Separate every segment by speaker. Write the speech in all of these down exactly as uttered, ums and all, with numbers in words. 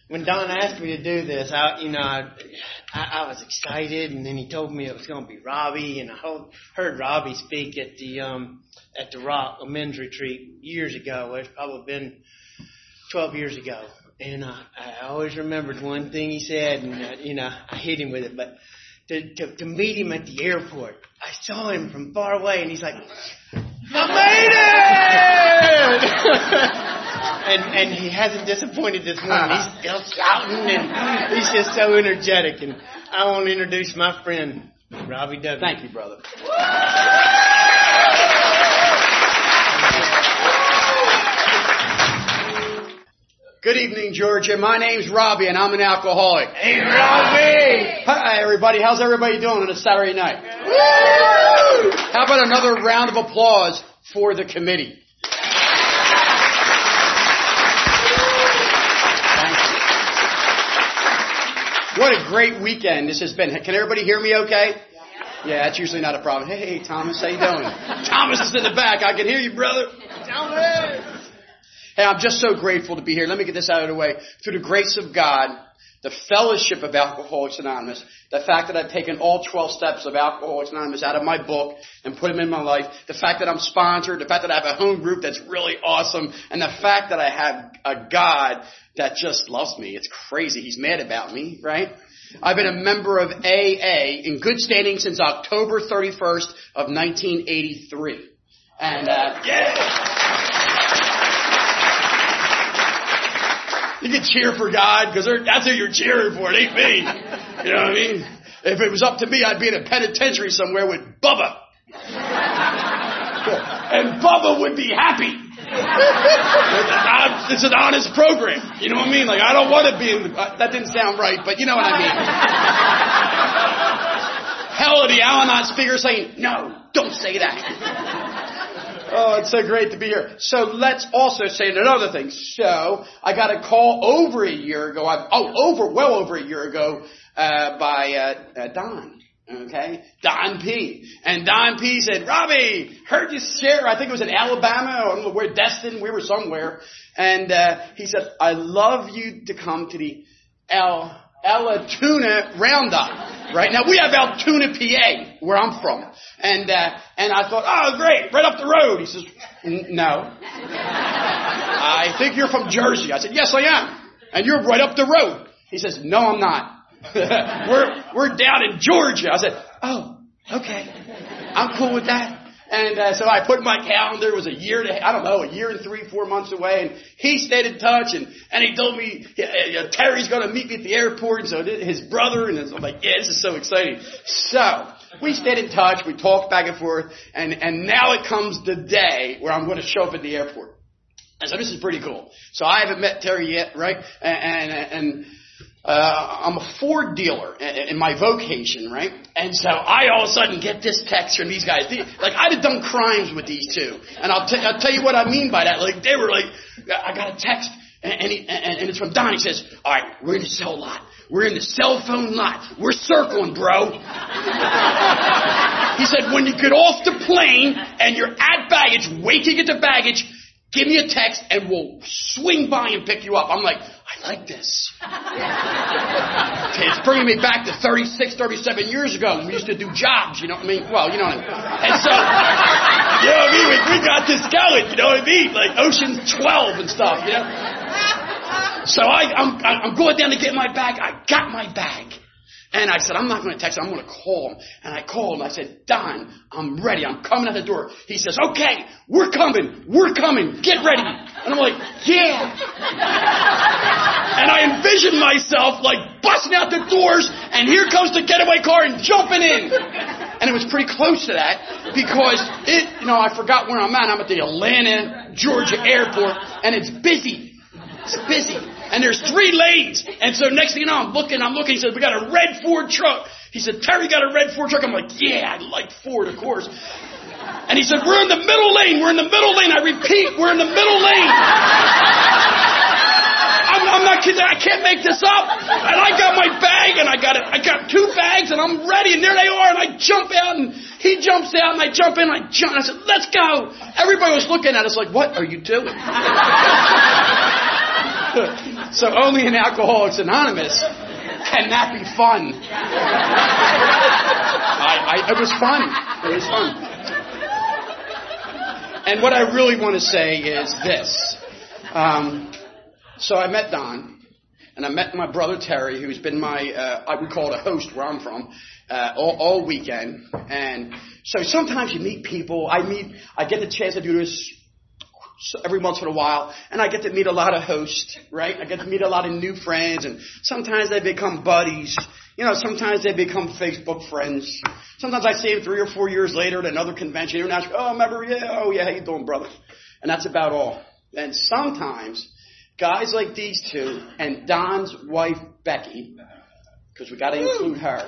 Speaker 1: when Don asked me to do this, I, you know, I, I, I was excited, and then he told me it was going to be Robbie, and I heard Robbie speak at the um, at the Rock, a men's retreat years ago. It's probably been twelve years ago, and uh, I always remembered one thing he said, and uh, you know, I hit him with it, but to, to to meet him at the airport, I saw him from far away, and he's like, "I made it!" And and he hasn't disappointed this morning. He's still shouting, and he's just so energetic. And I want to introduce my friend, Robbie W.
Speaker 2: Thank you, brother. Good evening, Georgia. My name's Robbie, and I'm an alcoholic.
Speaker 1: Hey, Robbie!
Speaker 2: Hi, everybody. How's everybody doing on a Saturday night? Woo! How about another round of applause for the committee? What a great weekend this has been. Can everybody hear me okay? Yeah, that's usually not a problem. Hey, Thomas, how you doing? Thomas is in the back. I can hear you, brother. Thomas! Hey, I'm just so grateful to be here. Let me get this out of the way. Through the grace of God, the fellowship of Alcoholics Anonymous, the fact that I've taken all twelve steps of Alcoholics Anonymous out of my book and put them in my life, the fact that I'm sponsored, the fact that I have a home group that's really awesome, and the fact that I have a God that just loves me. It's crazy. He's mad about me, right? I've been a member of A A in good standing since October thirty-first of nineteen eighty-three. And, uh, yeah! You can cheer for God because that's who you're cheering for. It ain't me. You know what I mean? If it was up to me, I'd be in a penitentiary somewhere with Bubba. And Bubba would be happy. It's an honest program. You know what I mean? Like, I don't want to be in the... Uh, that didn't sound right, but you know what I mean. Hell, the Al-Anon speaker saying, no, don't say that. Oh, it's so great to be here. So let's also say another thing. So I got a call over a year ago. I, oh, over, well over a year ago uh, by uh, uh, Don. Okay, Don P. And Don P. said, Robbie, heard you share, I think it was in Alabama, or I don't know where, Destin, we were somewhere. And uh, he said, I love you to come to the El, Altoona Roundup. Right now, we have Altoona, P A, where I'm from. And uh, and I thought, oh, great, right up the road. He says, no. I think you're from Jersey. I said, yes, I am. And you're right up the road. He says, no, I'm not. we're we're down in Georgia. I said, oh, okay. I'm cool with that. And uh, so I put in my calendar. It was a year to, I don't know, a year and three, four months away. And he stayed in touch. And, and he told me, uh, Terry's going to meet me at the airport. And so did his brother. And I'm like, yeah, this is so exciting. So we stayed in touch. We talked back and forth. And, and now it comes the day where I'm going to show up at the airport. And so this is pretty cool. So I haven't met Terry yet, right? And, and, and Uh, I'm a Ford dealer in my vocation, right? And so I all of a sudden get this text from these guys. Like, I'd have done crimes with these two. And I'll, t- I'll tell you what I mean by that. Like, they were like, I got a text, and, and, he, and, and it's from Don. He says, all right, we're in the cell lot. We're in the cell phone lot. We're circling, bro. He said, when you get off the plane and you're at baggage, wait till you get to baggage, give me a text, and we'll swing by and pick you up. I'm like, I like this. Okay, it's bringing me back to thirty-six, thirty-seven years ago when we used to do jobs, you know what I mean? Well, you know what I mean. And so, you know what I mean? We, we got this going, you know what I mean? Like Ocean's twelve and stuff, you know? So I, I'm, I'm going down to get my bag. I got my bag. And I said, I'm not going to text him. I'm going to call him. And I called him. I said, Don, I'm ready. I'm coming out the door. He says, okay, we're coming. We're coming. Get ready. And I'm like, yeah. And I envisioned myself like busting out the doors, and here comes the getaway car and jumping in. And it was pretty close to that because it, you know, I forgot where I'm at. I'm at the Atlanta, Georgia airport, and it's busy. It's busy. And there's three lanes. And so next thing you know, I'm looking, I'm looking. He said, we got a red Ford truck. He said, Terry got a red Ford truck. I'm like, yeah, I like Ford, of course. And he said, we're in the middle lane. We're in the middle lane. I repeat, we're in the middle lane. I'm, I'm not kidding. I can't make this up. And I got my bag, and I got it. I got two bags, and I'm ready. And there they are. And I jump out, and he jumps out, and I jump in. And I jump. And I said, let's go. Everybody was looking at us like, what are you doing? So only in Alcoholics Anonymous can that be fun. I, I, it was fun. It was fun. And what I really want to say is this. Um, so I met Don. And I met my brother Terry, who's been my, uh, I would call it a host where I'm from, uh, all, all weekend. And so sometimes you meet people. I meet, I get the chance to do this every once in a while. And I get to meet a lot of hosts, right? I get to meet a lot of new friends. And sometimes they become buddies. You know, sometimes they become Facebook friends. Sometimes I see them three or four years later at another convention. And ask, oh, remember, yeah, oh, yeah, how you doing, brother? And that's about all. And sometimes guys like these two and Don's wife, Becky, because we got to include her.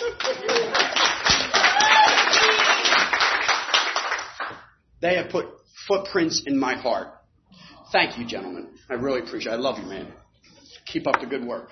Speaker 2: They have put footprints in my heart. Thank you, gentlemen. I really appreciate it. I love you, man. Keep up the good work.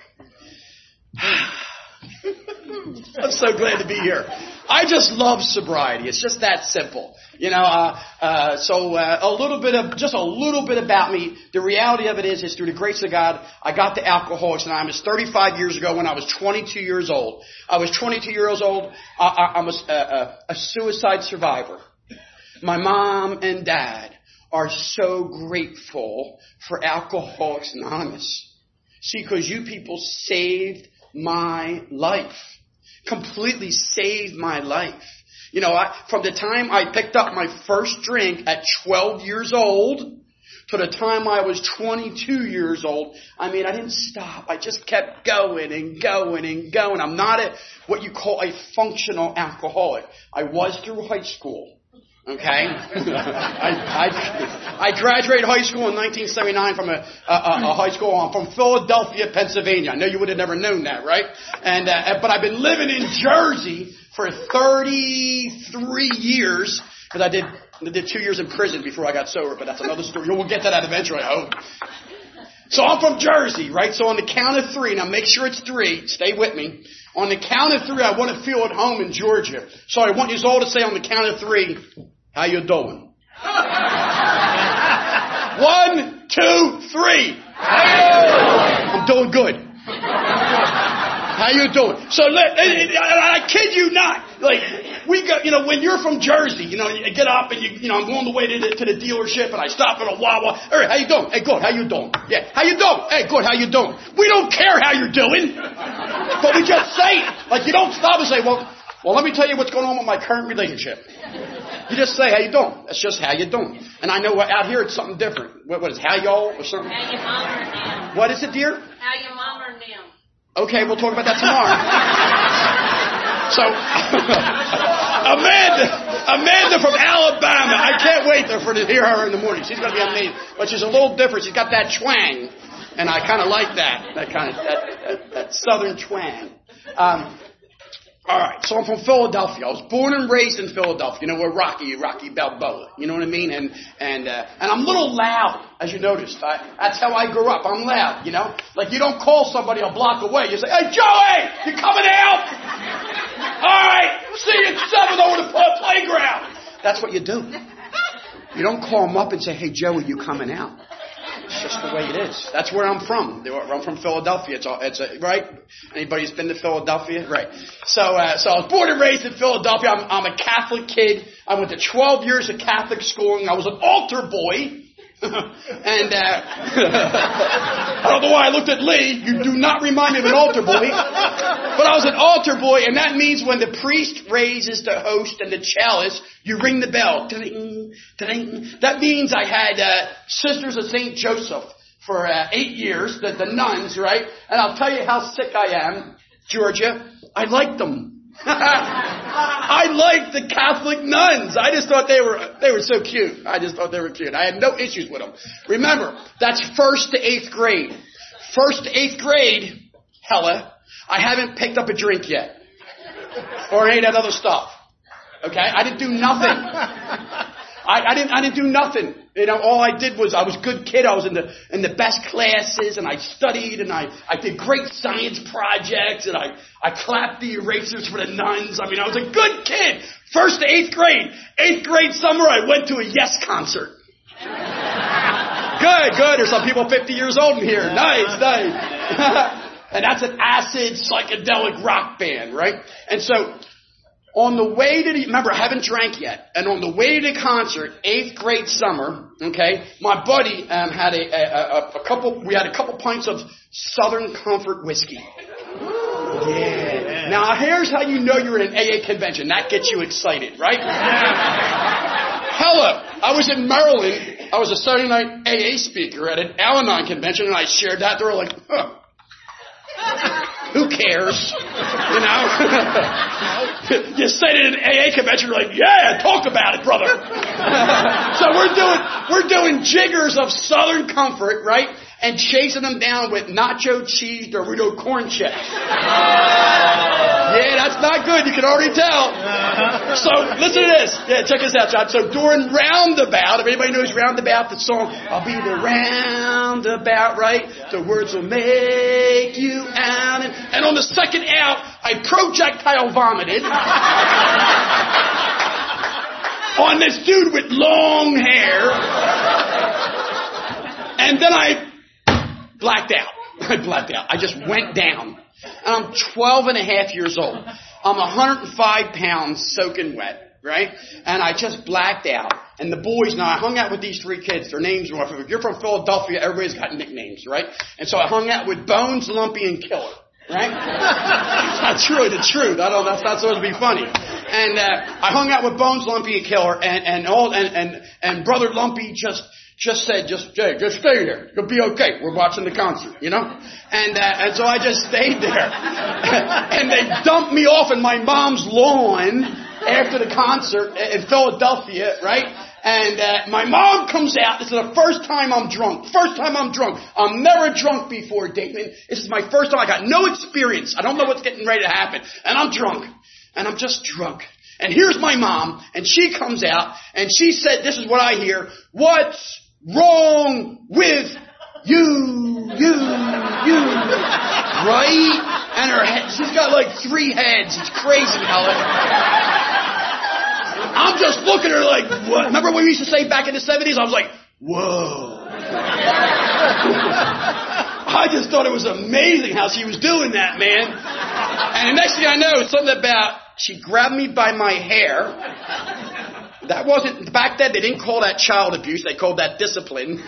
Speaker 2: I'm so glad to be here. I just love sobriety. It's just that simple. You know, uh, uh, so uh, a little bit of, just a little bit about me. The reality of it is, is through the grace of God, I got to Alcoholics Anonymous thirty-five years ago when I was twenty-two years old. I was twenty-two years old. I, I, I was a, a, a suicide survivor. My mom and dad are so grateful for Alcoholics Anonymous. See, because you people saved my life. Completely saved my life. You know, I, from the time I picked up my first drink at twelve years old to the time I was twenty-two years old, I mean, I didn't stop. I just kept going and going and going. I'm not a, what you call a functional alcoholic. I was through high school. Okay, I, I I graduated high school in nineteen seventy-nine from a, a, a high school. I'm from Philadelphia, Pennsylvania. I know you would have never known that, right? And uh, but I've been living in Jersey for thirty-three years because I did I did two years in prison before I got sober. But that's another story. We'll get to that eventually, I hope. So I'm from Jersey, right? So on the count of three, now make sure it's three. Stay with me. On the count of three, I want to feel at home in Georgia. So I want you all to say on the count of three, how you doing? One, two, three. How you doing? I'm doing good. How you doing? So let, I, I kid you not. Like we go, you know, when you're from Jersey, you know, you get up and you, you know, I'm on the way to the, to the dealership and I stop at a Wawa. Hey, how you doing? Hey, good. How you doing? Yeah. How you doing? Hey, good. How you doing? We don't care how you're doing, but we just say it. Like you don't stop and say, well, well, let me tell you what's going on with my current relationship. You just say, how you doing? That's just how you doing. And I know what, out here it's something different. What, what is how y'all or something?
Speaker 3: How your mom or them.
Speaker 2: What is it, dear?
Speaker 3: How your mom or them.
Speaker 2: Okay, we'll talk about that tomorrow. So, Amanda, Amanda from Alabama. I can't wait for to hear her in the morning. She's going to be amazing. But she's a little different. She's got that twang. And I kind of like that. That kind of, that, that, that southern twang. Um, All right, so I'm from Philadelphia. I was born and raised in Philadelphia. You know, where Rocky, Rocky Balboa. You know what I mean? And and uh, and I'm a little loud, as you noticed. I, that's how I grew up. I'm loud, you know? Like you don't call somebody a block away. You say, hey, Joey, you coming out? All right, see you at seven over the playground. That's what you do. You don't call them up and say, hey, Joey, you coming out? It's just the way it is. That's where I'm from. I'm from Philadelphia. It's, all, it's a, right? Anybody's been to Philadelphia? Right. So, uh, so I was born and raised in Philadelphia. I'm, I'm a Catholic kid. I went to twelve years of Catholic schooling. I was an altar boy. and, uh, I don't know why I looked at Lee. You do not remind me of an altar boy. But I was an altar boy, and that means when the priest raises the host and the chalice, you ring the bell. Ding, ding. That means I had uh, Sisters of Saint Joseph for uh, eight years, the, the nuns, right? And I'll tell you how sick I am, Georgia. I liked them. I liked the Catholic nuns. I just thought they were they were so cute. I just thought they were cute. I had no issues with them. Remember, that's first to eighth grade. First to eighth grade, hella, I haven't picked up a drink yet. Or any of that other stuff. Okay? I didn't do nothing. I, I didn't I didn't do nothing. You know, all I did was I was a good kid. I was in the in the best classes and I studied and I, I did great science projects and I, I clapped the erasers for the nuns. I mean, I was a good kid. First to eighth grade. Eighth grade summer I went to a Yes concert. good, good. There's some people fifty years old in here. Nice, nice. And that's an acid psychedelic rock band, right? And so on the way to the, remember, I haven't drank yet. And on the way to the concert, eighth grade summer, okay, my buddy um, had a, a, a couple, we had a couple pints of Southern Comfort whiskey. Yeah. Now, here's how you know you're at an A A convention. That gets you excited, right? Hello. I was in Maryland. I was a Saturday night A A speaker at an Al-Anon convention, and I shared that. They were like, huh. Who cares? You know? You say it at an A A convention, you're like, yeah, talk about it, brother. So we're doing, we're doing jiggers of Southern Comfort, right? And chasing them down with nacho cheese Dorito corn chips. Yeah, that's not good. You can already tell. So listen to this. Yeah, check this out, John. So during Roundabout, if anybody knows Roundabout, the song, I'll be the roundabout, right? The words will make you out. And, and on the second out, I projectile vomited on this dude with long hair. And then I blacked out. I blacked out. I just went down. And I'm twelve and a half years old. I'm one hundred five pounds soaking wet, right? And I just blacked out. And the boys, now I hung out with these three kids. Their names were, if you're from Philadelphia, everybody's got nicknames, right? And so I hung out with Bones, Lumpy, and Killer, right? That's really the truth. I don't, that's not supposed to be funny. And uh, I hung out with Bones, Lumpy, and Killer, and, and all, and, and, and Brother Lumpy just, Just said, just Jay, just stay there. You'll be okay. We're watching the concert, you know? And, uh, and so I just stayed there. And they dumped me off in my mom's lawn after the concert in Philadelphia, right? And, uh, my mom comes out. This is the first time I'm drunk. First time I'm drunk. I'm never drunk before, Damon. This is my first time. I got no experience. I don't know what's getting ready to happen. And I'm drunk. And I'm just drunk. And here's my mom. And she comes out. And she said, this is what I hear. What's wrong with you, you, you, right? And her head, she's got like three heads. It's crazy, Helen. I'm just looking at her like, what? Remember what we used to say back in the seventies? I was like, whoa. I just thought it was amazing how she was doing that, man. And the next thing I know, it's something about, she grabbed me by my hair. That wasn't, back then they didn't call that child abuse, they called that discipline.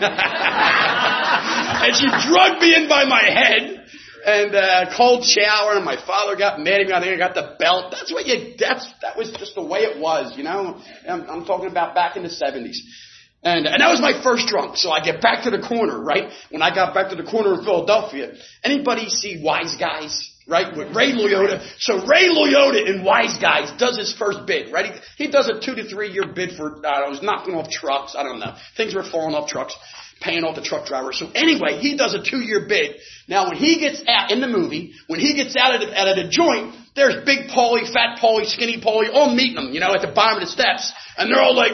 Speaker 2: And she drugged me in by my head, and uh, cold shower, and my father got mad at me, I think I got the belt. That's what you, that's, that was just the way it was, you know. I'm, I'm talking about back in the seventies. And, and that was my first drunk, so I get back to the corner, right? When I got back to the corner of Philadelphia, anybody see Wise Guys? Right, with Ray Liotta. So Ray Liotta in Wise Guys does his first bid, right? He, he does a two to three year bid for, I don't know, he's knocking off trucks. I don't know. Things were falling off trucks, paying off the truck drivers. So anyway, he does a two year bid. Now when he gets out in the movie, when he gets out of the, out of the joint, there's Big Paulie, Fat Paulie, Skinny Paulie, all meeting him, you know, at the bottom of the steps. And they're all like,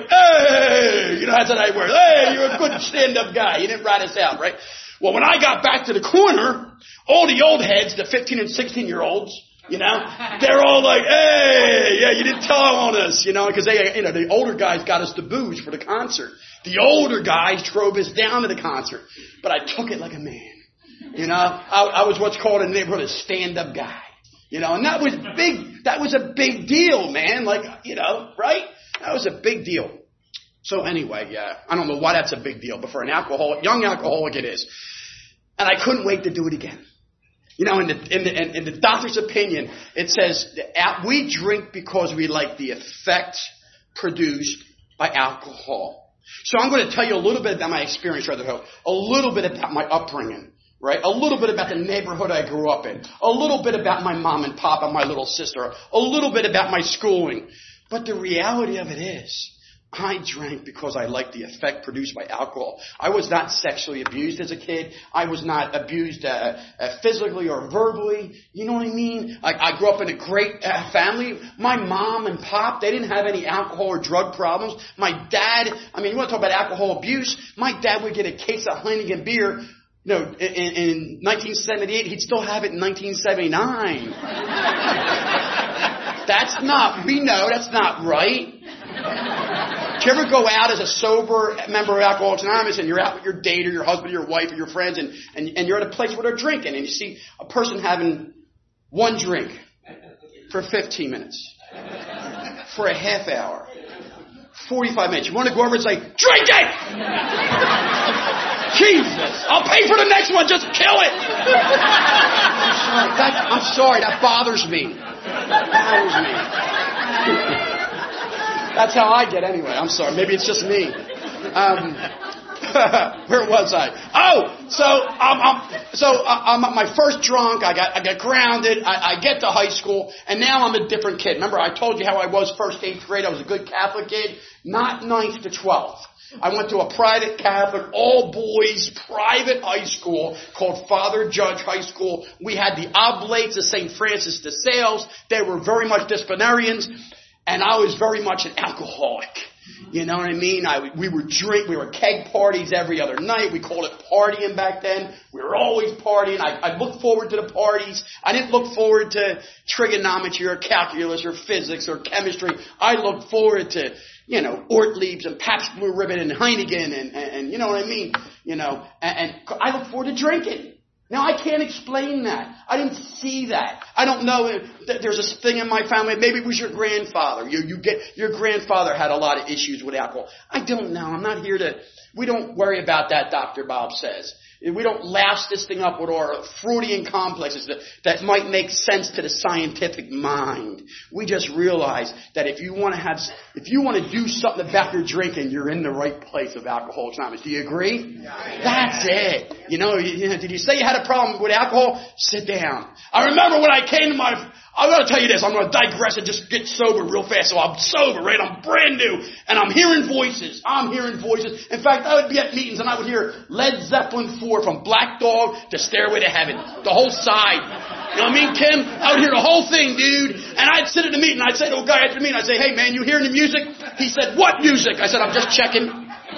Speaker 2: hey, you know, that's how they were. Hey, you're a good stand-up guy. You didn't rat us out, right? Well, when I got back to the corner, all the old heads, the fifteen and sixteen year olds, you know, they're all like, hey, yeah, you didn't tell on us, you know, because they, you know, the older guys got us the booze for the concert. The older guys drove us down to the concert, but I took it like a man, you know. I, I was what's called in the neighborhood a stand-up guy, you know, and that was big, that was a big deal, man, like, you know, right? That was a big deal. So anyway, yeah, I don't know why that's a big deal, but for an alcoholic, young alcoholic it is. And I couldn't wait to do it again. You know, in the, in the, in, in the doctor's opinion, it says we drink because we like the effect produced by alcohol. So I'm going to tell you a little bit about my experience, Brother Hope, a little bit about my upbringing, right? A little bit about the neighborhood I grew up in, a little bit about my mom and pop and my little sister, a little bit about my schooling. But the reality of it is, I drank because I liked the effect produced by alcohol. I was not sexually abused as a kid. I was not abused uh, uh, physically or verbally. You know what I mean? I, I grew up in a great uh, family. My mom and pop, they didn't have any alcohol or drug problems. My dad, I mean, you want to talk about alcohol abuse? My dad would get a case of Heineken beer. No, in, in nineteen seventy-eight, he'd still have it in nineteen seventy-nine. That's not, we know that's not right. you ever go out as a sober member of Alcoholics Anonymous and you're out with your date or your husband or your wife or your friends and, and, and you're at a place where they're drinking and you see a person having one drink for fifteen minutes, for a half hour, forty-five minutes. You want to go over and say, drink it! Jesus, I'll pay for the next one. Just kill it. I'm sorry. That, I'm sorry. That bothers me. That bothers me. That's how I get anyway. I'm sorry. Maybe it's just me. Um, where was I? Oh, so I'm, I'm so I'm at my first drunk. I got I got grounded. I, I get to high school, and now I'm a different kid. Remember, I told you how I was first eighth grade. I was a good Catholic kid, not ninth to twelfth. I went to a private Catholic, all-boys, private high school called Father Judge High School. We had the Oblates of Saint Francis de Sales. They were very much disciplinarians, and I was very much an alcoholic. You know what I mean? I, we were drink, we were keg parties every other night. We called it partying back then. We were always partying. I, I looked forward to the parties. I didn't look forward to trigonometry or calculus or physics or chemistry. I looked forward to, you know, Ortlieb's and Pabst Blue Ribbon and Heineken and, and, and you know what I mean? You know, and, and I look forward to drinking. Now, I can't explain that. I didn't see that. I don't know if there's a thing in my family. Maybe it was your grandfather. You, you get, your grandfather had a lot of issues with alcohol. I don't know. I'm not here to, we don't worry about that, Doctor Bob says. We don't lash this thing up with our Freudian complexes that, that might make sense to the scientific mind. We just realize that if you want to have, if you want to do something about your drinking, you're in the right place of Alcoholics Anonymous. Do you agree? Yeah. That's it. You know, you know, did you say you had a problem with alcohol? Sit down. I remember when I came to my, I'm going to tell you this. I'm going to digress and just get sober real fast. So I'm sober, right? I'm brand new. And I'm hearing voices. I'm hearing voices. In fact, I would be at meetings and I would hear Led Zeppelin four from Black Dog to Stairway to Heaven. The whole side. You know what I mean, Kim? I would hear the whole thing, dude. And I'd sit at the meeting. I'd say to a guy after the meeting, I'd say, hey, man, you hearing the music? He said, what music? I said, I'm just checking.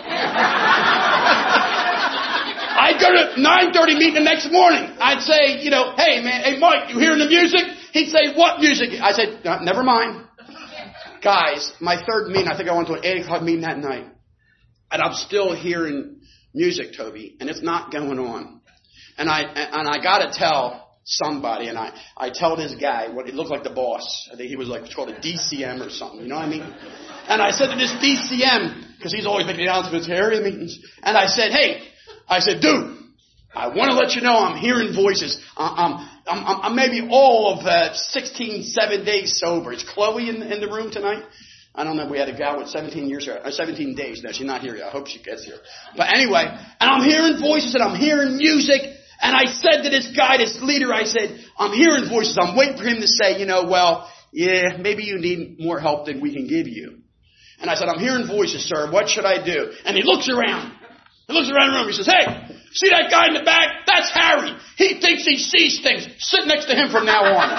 Speaker 2: I'd go to nine thirty meeting the next morning. I'd say, you know, hey, man, hey, Mike, you hearing the music? He'd say, what music? I said, no, never mind. Guys, my third meeting, I think I went to an eight o'clock meeting that night. And I'm still hearing music, Toby, and it's not going on. And I and I got to tell somebody, and I, I tell this guy, what he looked like the boss. I think he was like, it's called a D C M or something, you know what I mean? And I said to this D C M, because he's always making announcements here area meetings, and I said, hey, I said, dude, I want to let you know I'm hearing voices. I'm, I'm, I'm, I'm maybe all of uh, sixteen, seven days sober. Is Chloe in, in the room tonight? I don't know. We had a gal with seventeen years, or seventeen days. No, she's not here yet. I hope she gets here. But anyway, and I'm hearing voices and I'm hearing music. And I said to this guy, this leader, I said, I'm hearing voices. I'm waiting for him to say, you know, well, yeah, maybe you need more help than we can give you. And I said, I'm hearing voices, sir. What should I do? And he looks around. He looks around the room. He says, hey, see that guy in the back? That's Harry. He thinks he sees things. Sit next to him from now on.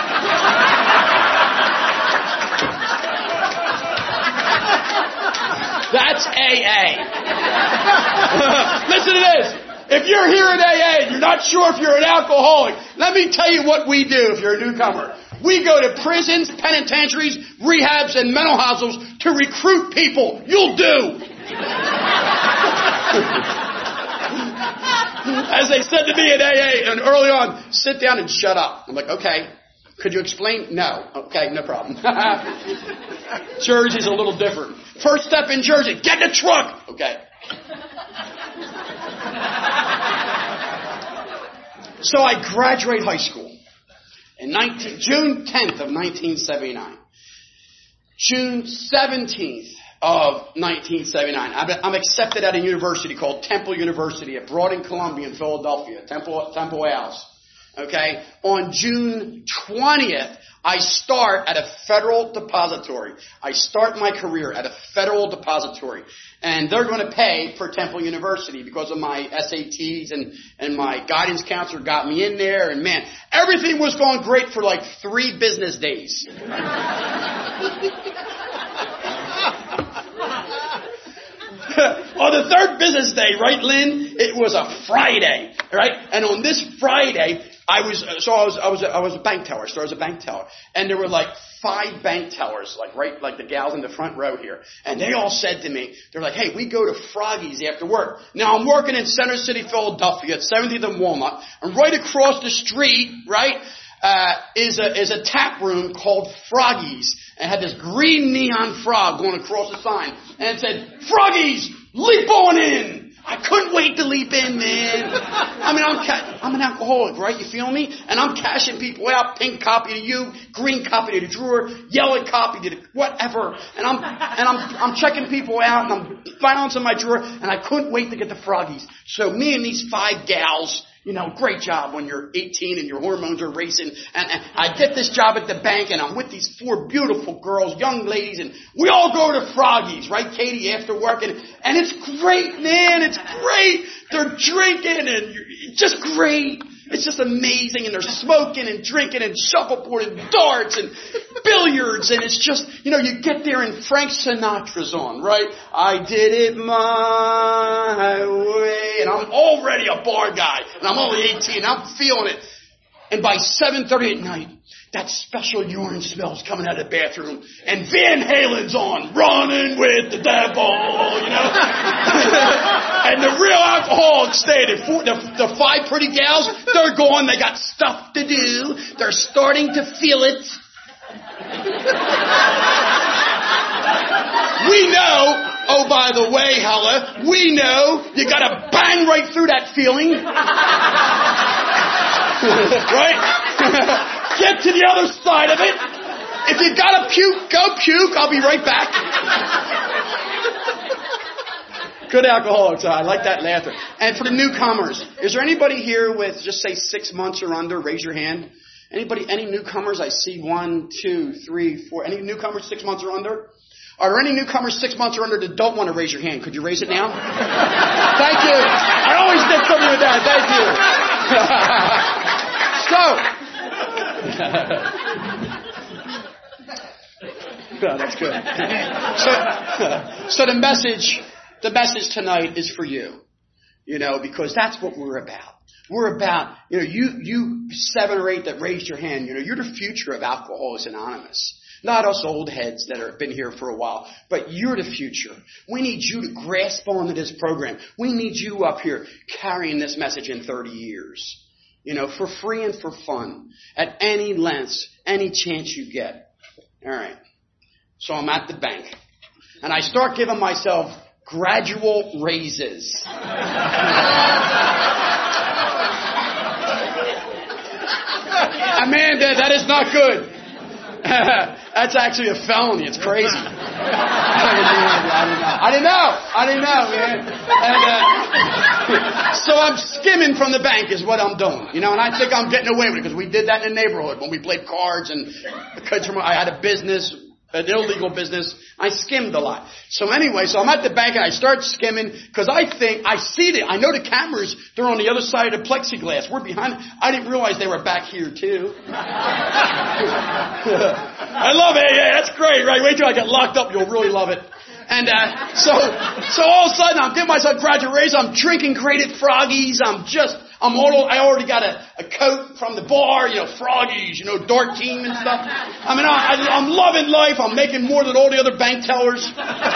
Speaker 2: That's A A. Listen to this. If you're here at A A and you're not sure if you're an alcoholic, let me tell you what we do if you're a newcomer. We go to prisons, penitentiaries, rehabs, and mental hospitals to recruit people. You'll do. As they said to me at A A and early on, sit down and shut up. I'm like, okay. Could you explain? No. Okay, no problem. Jersey's a little different. First step in Jersey, get in the truck. Okay. So I graduate high school in nineteen, June tenth of nineteen seventy-nine. June seventeenth of nineteen seventy-nine. I'm accepted at a university called Temple University at Broad and Columbia in Philadelphia, Temple, Temple House. Okay. On June twentieth, I start at a federal depository. I start my career at a federal depository. And they're going to pay for Temple University because of my S A Ts and, and my guidance counselor got me in there. And man, everything was going great for like three business days. On the third business day, right, Lynn? It was a Friday, right? And on this Friday, I was, so I was, I was, I was a bank teller. I started as a bank teller. And there were like five bank tellers, like right, like the gals in the front row here. And they all said to me, they're like, hey, we go to Froggy's after work. Now I'm working in Center City, Philadelphia at seventieth and Walnut. And right across the street, right, uh, is a, is a tap room called Froggy's. And it had this green neon frog going across the sign. And it said, Froggy's, leap on in. I couldn't wait to leap in, man. I mean, I'm ca- I'm an alcoholic, right? You feel me? And I'm cashing people out. Pink copy to you, green copy to the drawer, yellow copy to the whatever. And I'm and I'm I'm checking people out, and I'm balancing my drawer, and I couldn't wait to get the Froggies. So me and these five gals, you know, great job when you're eighteen and your hormones are racing. And, and I get this job at the bank, and I'm with these four beautiful girls, young ladies, and we all go to Froggies, right, Katie, after work, and, and it's great, man. It's great. They're drinking, and it's just great. It's just amazing, and they're smoking and drinking and shuffleboard and darts and billiards, and it's just, you know, you get there and Frank Sinatra's on, right? I did it my way, and I'm already a bar guy, and I'm only eighteen, and I'm feeling it. And by seven thirty at night, that special urine smell's coming out of the bathroom, and Van Halen's on, running with the devil, you know? And the real alcoholics stayed. The, the, the five pretty gals, they're gone, they got stuff to do, they're starting to feel it. We know, oh, by the way, Hella, we know you gotta bang right through that feeling. Right? Get to the other side of it. If you gotta puke, go puke. I'll be right back. Good alcoholics. I like that laughter. And for the newcomers, is there anybody here with, just say, six months or under? Raise your hand. Anybody, any newcomers? I see one, two, three, four. Any newcomers six months or under? Are there any newcomers six months or under that don't want to raise your hand? Could you raise it now? Thank you. I always did something with that. Thank you. So, oh, that's good. So, so the message, the message tonight is for you. You know, because that's what we're about. We're about, you know, you, you seven or eight that raised your hand, you know, you're the future of Alcoholics Anonymous. Not us old heads that have been here for a while, but you're the future. We need you to grasp onto this program. We need you up here carrying this message in thirty years. You know, for free and for fun. At any length, any chance you get. All right. So I'm at the bank. And I start giving myself gradual raises. Amanda, that is not good. That's actually a felony. It's crazy. I didn't know. I didn't know. I didn't know, man. And, uh, so I'm skimming from the bank is what I'm doing. You know, and I think I'm getting away with it because we did that in the neighborhood when we played cards and I had a business, an illegal business. I skimmed a lot. So anyway, so I'm at the bank and I start skimming because I think, I see it. I know the cameras, they're on the other side of the plexiglass. We're behind. I didn't realize they were back here too. I love it. Yeah, that's great, right? Wait till I get locked up. You'll really love it. And uh, so, so all of a sudden I'm giving myself graduate raise. I'm drinking great at Froggies. I'm just, I'm all, I already got a, a coat from the bar, you know, Froggies, you know, dart team and stuff. I mean, I, I, I'm loving life. I'm making more than all the other bank tellers.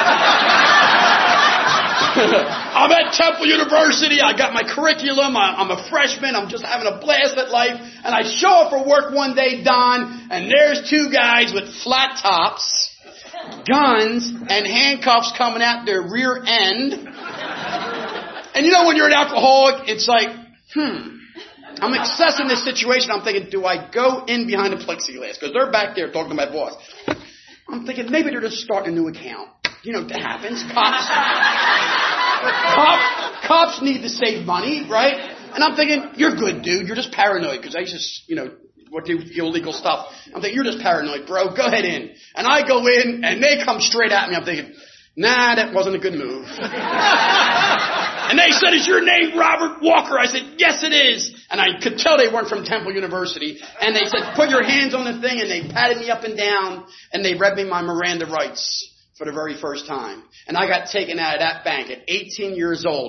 Speaker 2: I'm at Temple University. I got my curriculum. I, I'm a freshman. I'm just having a blast at life. And I show up for work one day, Don, and there's two guys with flat tops, guns, and handcuffs coming out their rear end. And you know when you're an alcoholic, it's like, hmm, I'm assessing this situation. I'm thinking, do I go in behind the plexiglass? Because they're back there talking to my boss. I'm thinking maybe they're just starting a new account. You know, that happens. Cops, cops, cops need to save money, right? And I'm thinking, you're good, dude. You're just paranoid because I used to, you know, what do illegal stuff. I'm thinking, you're just paranoid, bro. Go ahead in. And I go in, and they come straight at me. I'm thinking, nah, that wasn't a good move. And they said, is your name Robert Walker? I said, yes, it is. And I could tell they weren't from Temple University. And they said, put your hands on the thing. And they patted me up and down. And they read me my Miranda rights for the very first time. And I got taken out of that bank at eighteen years old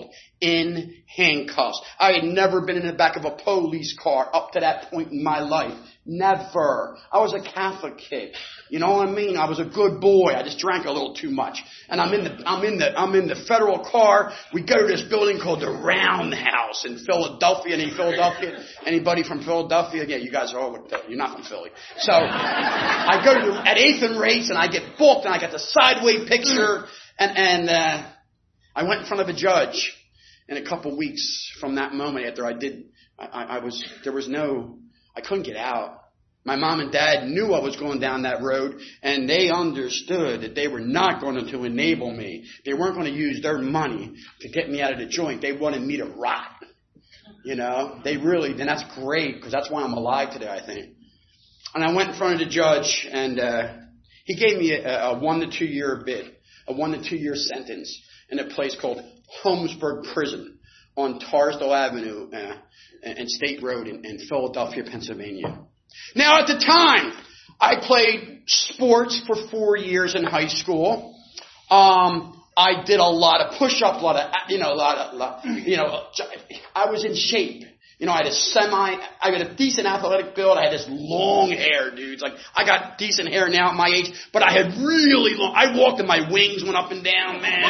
Speaker 2: in handcuffs. I had never been in the back of a police car up to that point in my life. Never. I was a Catholic kid. You know what I mean? I was a good boy. I just drank a little too much. And I'm in the, I'm in the, I'm in the federal car. We go to this building called the Roundhouse in Philadelphia. Any Philadelphia? Anybody from Philadelphia? Yeah, you guys are all, you're not from Philly. So I go to the, at eighth and Race and I get booked and I got the sideway picture and, and, uh, I went in front of a judge. In a couple weeks from that moment after I did, I, I was, there was no, I couldn't get out. My mom and dad knew I was going down that road, and they understood that they were not going to enable me. They weren't going to use their money to get me out of the joint. They wanted me to rot. You know, they really, and that's great, because that's why I'm alive today, I think. And I went in front of the judge, and uh, he gave me a, a one to two year bid, a one to two year sentence in a place called Holmesburg Prison on Tarsdale Avenue uh, and State Road in, in Philadelphia, Pennsylvania. Now, at the time, I played sports for four years in high school. Um, I did a lot of push-ups, a lot of, you know, a lot of, lot, you know, I was in shape. You know, I had a semi, I got a decent athletic build. I had this long hair, dudes. Like, I got decent hair now at my age, but I had really long, I walked and my wings went up and down, man.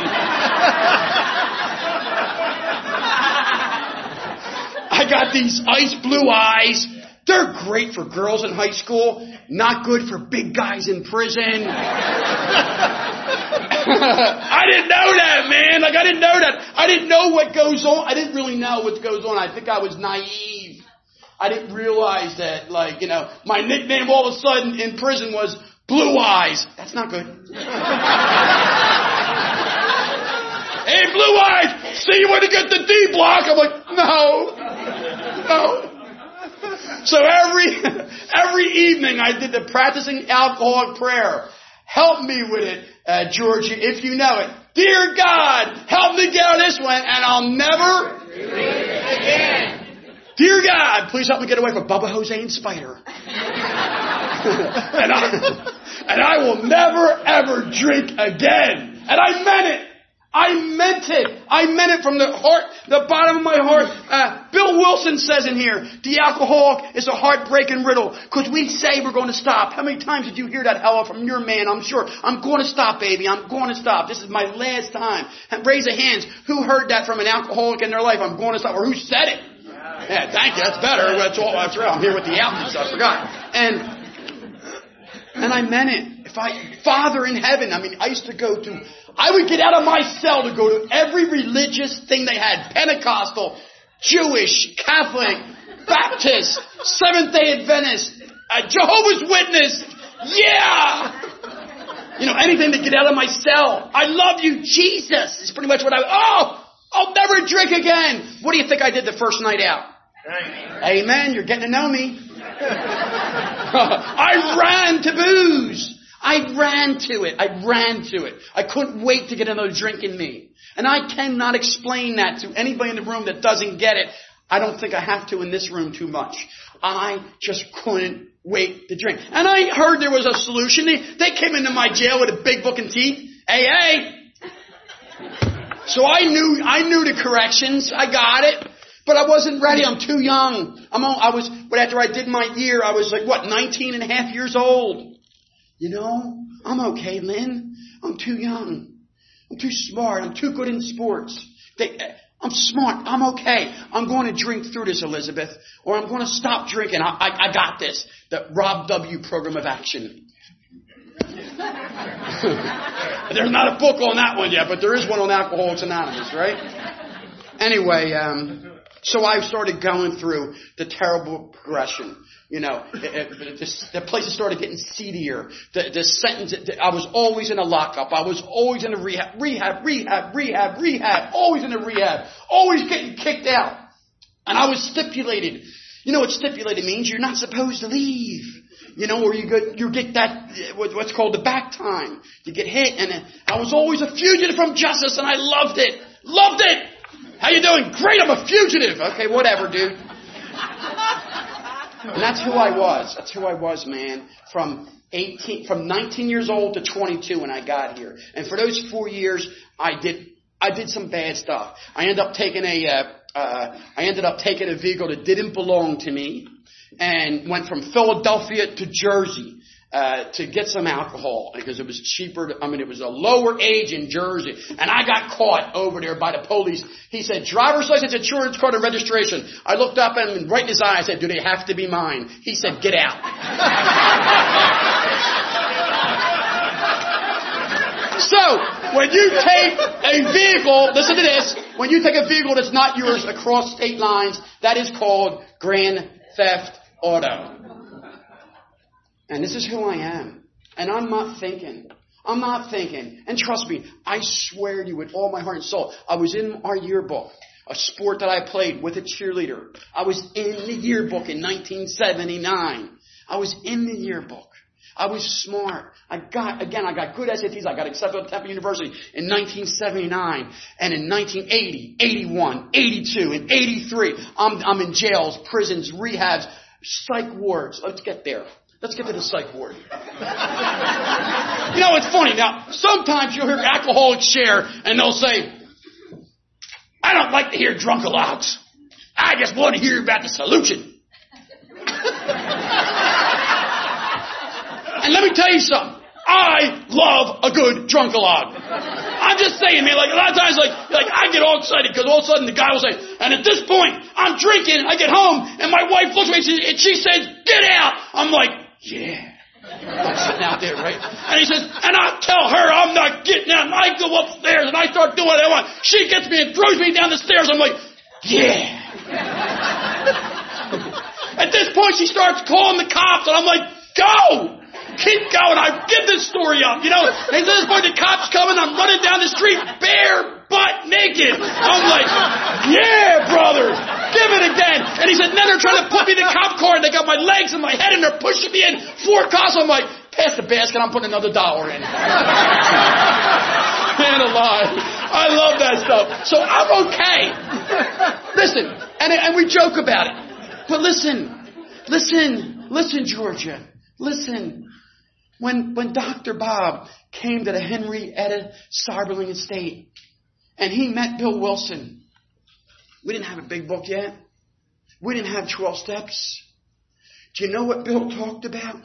Speaker 2: I got these ice blue eyes. They're great for girls in high school, not good for big guys in prison. I didn't know that, man. Like, I didn't know that. I didn't know what goes on. I didn't really know what goes on. I think I was naive. I didn't realize that, like, you know, my nickname all of a sudden in prison was Blue Eyes. That's not good. Hey, Blue Eyes, see you when you get the D block. I'm like, no, no. So every every evening I did the practicing alcoholic prayer. Help me with it, uh, Georgie, if you know it. Dear God, help me get out of this one, and I'll never do it again. Dear God, please help me get away from Bubba, Jose, and Spider. and, I, and I will never, ever drink again. And I meant it. I meant it. I meant it from the heart, the bottom of my heart. Uh, Bill Wilson says in here, the alcoholic is a heartbreaking riddle because we say we're going to stop. How many times did you hear that hello from your man? I'm sure. I'm going to stop, baby. I'm going to stop. This is my last time. And raise your hands. Who heard that from an alcoholic in their life? I'm going to stop. Or who said it? Yeah, thank you. That's better. That's all. That's right. I'm here with the alcoholics. I forgot. And, and I meant it. If I, Father in heaven, I mean, I used to go to, I would get out of my cell to go to every religious thing they had. Pentecostal, Jewish, Catholic, Baptist, Seventh-day Adventist, uh, Jehovah's Witness. Yeah! You know, anything to get out of my cell. I love you, Jesus. Is pretty much what I, oh, I'll never drink again. What do you think I did the first night out? Amen. Amen. You're getting to know me. I ran to booze. I ran to it. I ran to it. I couldn't wait to get another drink in me. And I cannot explain that to anybody in the room that doesn't get it. I don't think I have to in this room too much. I just couldn't wait to drink. And I heard there was a solution. They, they came into my jail with a big book and teeth. A A. So I knew, I knew the corrections. I got it. But I wasn't ready. I'm too young. I'm all, I was, but after I did my year, I was like, what, nineteen and a half years old. You know, I'm okay, Lynn. I'm too young. I'm too smart. I'm too good in sports. They, I'm smart. I'm okay. I'm going to drink through this, Elizabeth, or I'm going to stop drinking. I, I, I got this. The Rob W. Program of Action. There's not a book on that one yet, but there is one on Alcoholics Anonymous, right? Anyway, um, so I started going through the terrible progression. You know, it, it, this, the places started getting seedier. The, the sentence, I was always in a lockup. I was always in a rehab, rehab, rehab, rehab, rehab, always in a rehab, always getting kicked out. And I was stipulated. You know what stipulated means? You're not supposed to leave. You know, or you get, you get that, what's called the back time. You get hit, and I was always a fugitive from justice, and I loved it. Loved it! How you doing? Great, I'm a fugitive. Okay, whatever, dude. And that's who I was. That's who I was, man. From eighteen, from nineteen years old to twenty-two when I got here. And for those four years, I did, I did some bad stuff. I ended up taking a, uh, uh, I ended up taking a vehicle that didn't belong to me and went from Philadelphia to Jersey. Uh, to get some alcohol because it was cheaper. To, I mean, it was a lower age in Jersey. And I got caught over there by the police. He said, driver's license, insurance card, and registration. I looked up at him and right in his eye, I said, do they have to be mine? He said, get out. So, when you take a vehicle, listen to this, when you take a vehicle that's not yours across state lines, that is called grand theft auto. And this is who I am. And I'm not thinking. I'm not thinking. And trust me, I swear to you with all my heart and soul, I was in our yearbook, a sport that I played with a cheerleader. I was in the yearbook in nineteen seventy-nine. I was in the yearbook. I was smart. I got, again, I got good S A Ts. I got accepted to Temple University in nineteen seventy-nine. And in nineteen eighty, eighty-one, eighty-two, and eighty-three, I'm, I'm in jails, prisons, rehabs, psych wards. Let's get there. Let's get to the psych ward. You know, it's funny. Now, sometimes you'll hear alcoholics share, and they'll say, I don't like to hear drunkalogs. I just want to hear about the solution. And let me tell you something. I love a good drunkalog. I'm just saying, man, like a lot of times, like, like I get all excited because all of a sudden the guy will say, and at this point, I'm drinking, I get home, and my wife looks at me and she says, get out. I'm like, yeah. I'm sitting out there, right? And he says, and I tell her I'm not getting out, and I go upstairs and I start doing what I want. She gets me and throws me down the stairs. I'm like, yeah. At this point, she starts calling the cops, and I'm like, go. Keep going. I give this story up, you know. And at this point, the cops coming. I'm running down the street, bare butt naked. I'm like, yeah, brother, give it again. And he said, then they're trying to put me in the cop car, and they got my legs and my head, and they're pushing me in four cars. I'm like, pass the basket. I'm putting another dollar in. Man alive. I love that stuff. So I'm okay. Listen, and, and we joke about it. But listen, listen, listen, Georgia. Listen. When, when Doctor Bob came to the Henrietta Seiberling estate and he met Bill Wilson, we didn't have a big book yet. We didn't have twelve steps. Do you know what Bill talked about?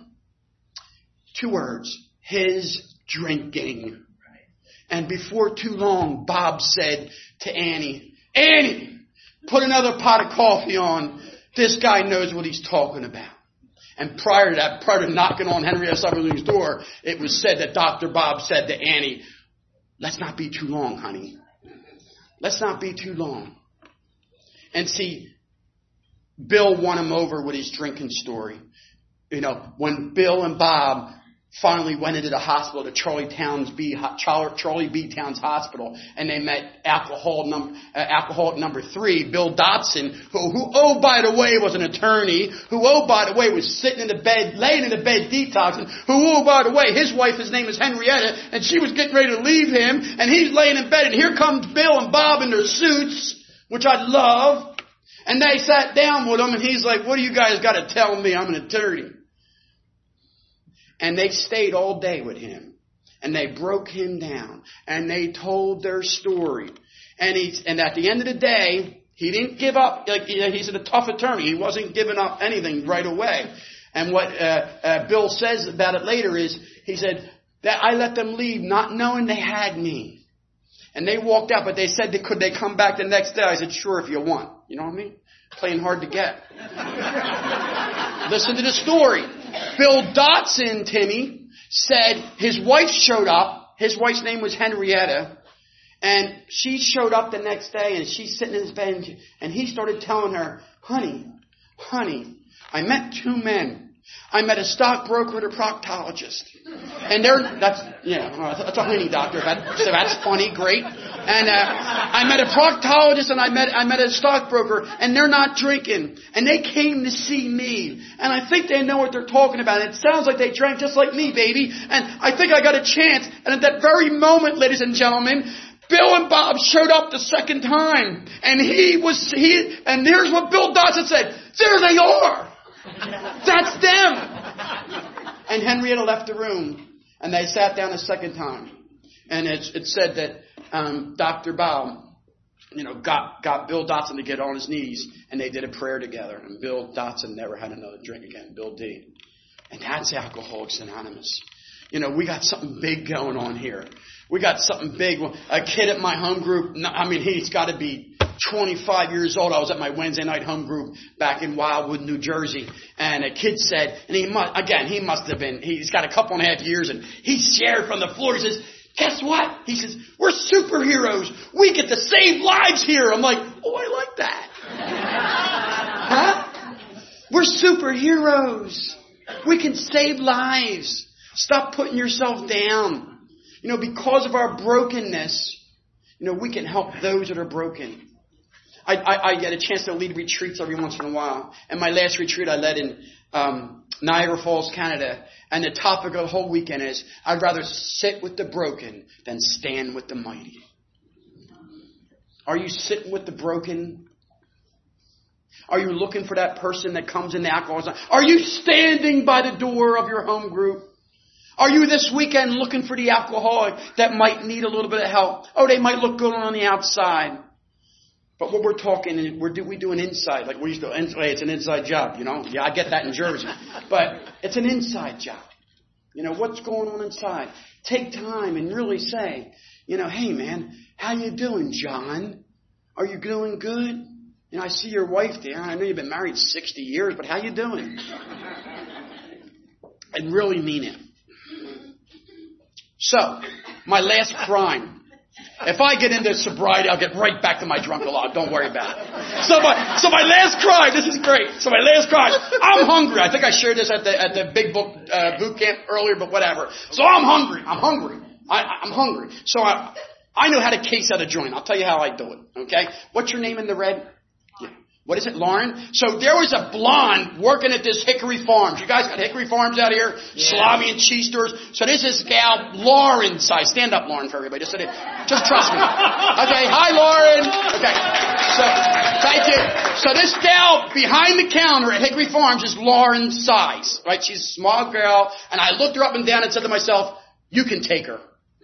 Speaker 2: Two words. His drinking. And before too long, Bob said to Annie, Annie, put another pot of coffee on. This guy knows what he's talking about. And prior to that, prior to knocking on Henrietta Seiberling's door, it was said that Doctor Bob said to Annie, let's not be too long, honey. Let's not be too long. And see, Bill won him over with his drinking story. You know, when Bill and Bob finally went into the hospital, the Charlie Towns B, Charlie B. Towns Hospital, and they met alcohol number, uh, alcoholic number three, Bill Dotson, who, who, oh, by the way, was an attorney, who, oh, by the way, was sitting in the bed, laying in the bed detoxing, who, oh, by the way, his wife, his name is Henrietta, and she was getting ready to leave him, and he's laying in bed, and here comes Bill and Bob in their suits, which I love, and they sat down with him, and he's like, what do you guys got to tell me? I'm an attorney. And they stayed all day with him. And they broke him down. And they told their story. And he, and at the end of the day, he didn't give up. Like he's a tough attorney. He wasn't giving up anything right away. And what uh, uh, Bill says about it later is, he said, that I let them leave not knowing they had me. And they walked out, but they said, they, could they come back the next day? I said, sure, if you want. You know what I mean? Playing hard to get. Listen to the story. Bill Dotson, Timmy, said his wife showed up. His wife's name was Henrietta. And she showed up the next day, and she's sitting in his bed, and he started telling her, honey, honey, I met two men. I met a stockbroker and a proctologist. And they're, that's, yeah, that's a honey doctor. That, so that's funny, great. And uh, I met a proctologist and I met I met a stockbroker, and they're not drinking. And they came to see me. And I think they know what they're talking about. And it sounds like they drank just like me, baby. And I think I got a chance. And at that very moment, ladies and gentlemen, Bill and Bob showed up the second time. And he was, he, and here's what Bill Dotson said. There they are. That's them. And Henrietta left the room, and they sat down a second time. And it, it said that um, Doctor Baum, you know, got, got Bill Dotson to get on his knees, and they did a prayer together. And Bill Dotson never had another drink again, Bill D. And that's Alcoholics Anonymous. You know, we got something big going on here. We got something big. A kid at my home group, I mean, he's got to be twenty-five years old. I was at my Wednesday night home group back in Wildwood, New Jersey. And a kid said, and he must, again, he must have been, he's got a couple and a half years, and he shared from the floor. He says, guess what? He says, we're superheroes. We get to save lives here. I'm like, oh, I like that. Huh? We're superheroes. We can save lives. Stop putting yourself down. You know, because of our brokenness, you know, we can help those that are broken. I, I, I get a chance to lead retreats every once in a while. And my last retreat I led in um, Niagara Falls, Canada. And the topic of the whole weekend is, I'd rather sit with the broken than stand with the mighty. Are you sitting with the broken? Are you looking for that person that comes in the alcohol? Are you standing by the door of your home group? Are you this weekend looking for the alcoholic that might need a little bit of help? Oh, they might look good on the outside. But what we're talking, we're do, we do an inside, like we used to, hey, it's an inside job, you know? Yeah, I get that in Jersey. But it's an inside job. You know, what's going on inside? Take time and really say, you know, hey, man, how you doing, John? Are you doing good? You know, I see your wife there. I know you've been married sixty years, but how you doing? And really mean it. So, my last crime. If I get into sobriety, I'll get right back to my drunk log. Don't worry about it. So my, so my last crime, this is great. So my last crime, I'm hungry. I think I shared this at the, at the Big Book uh, boot camp earlier, but whatever. So I'm hungry. I'm hungry. I, I'm hungry. So I, I know how to case out a joint. I'll tell you how I do it. Okay? What's your name in the red? Yeah. What is it, Lauren? So there was a blonde working at this Hickory Farms. You guys got Hickory Farms out here? Yeah. Salami and cheese stores. So this is gal, Lauren size. Stand up, Lauren, for everybody. Just, just trust me. Okay, hi, Lauren. Okay, so thank you. So this gal behind the counter at Hickory Farms is Lauren size, right? She's a small girl. And I looked her up and down and said to myself, you can take her.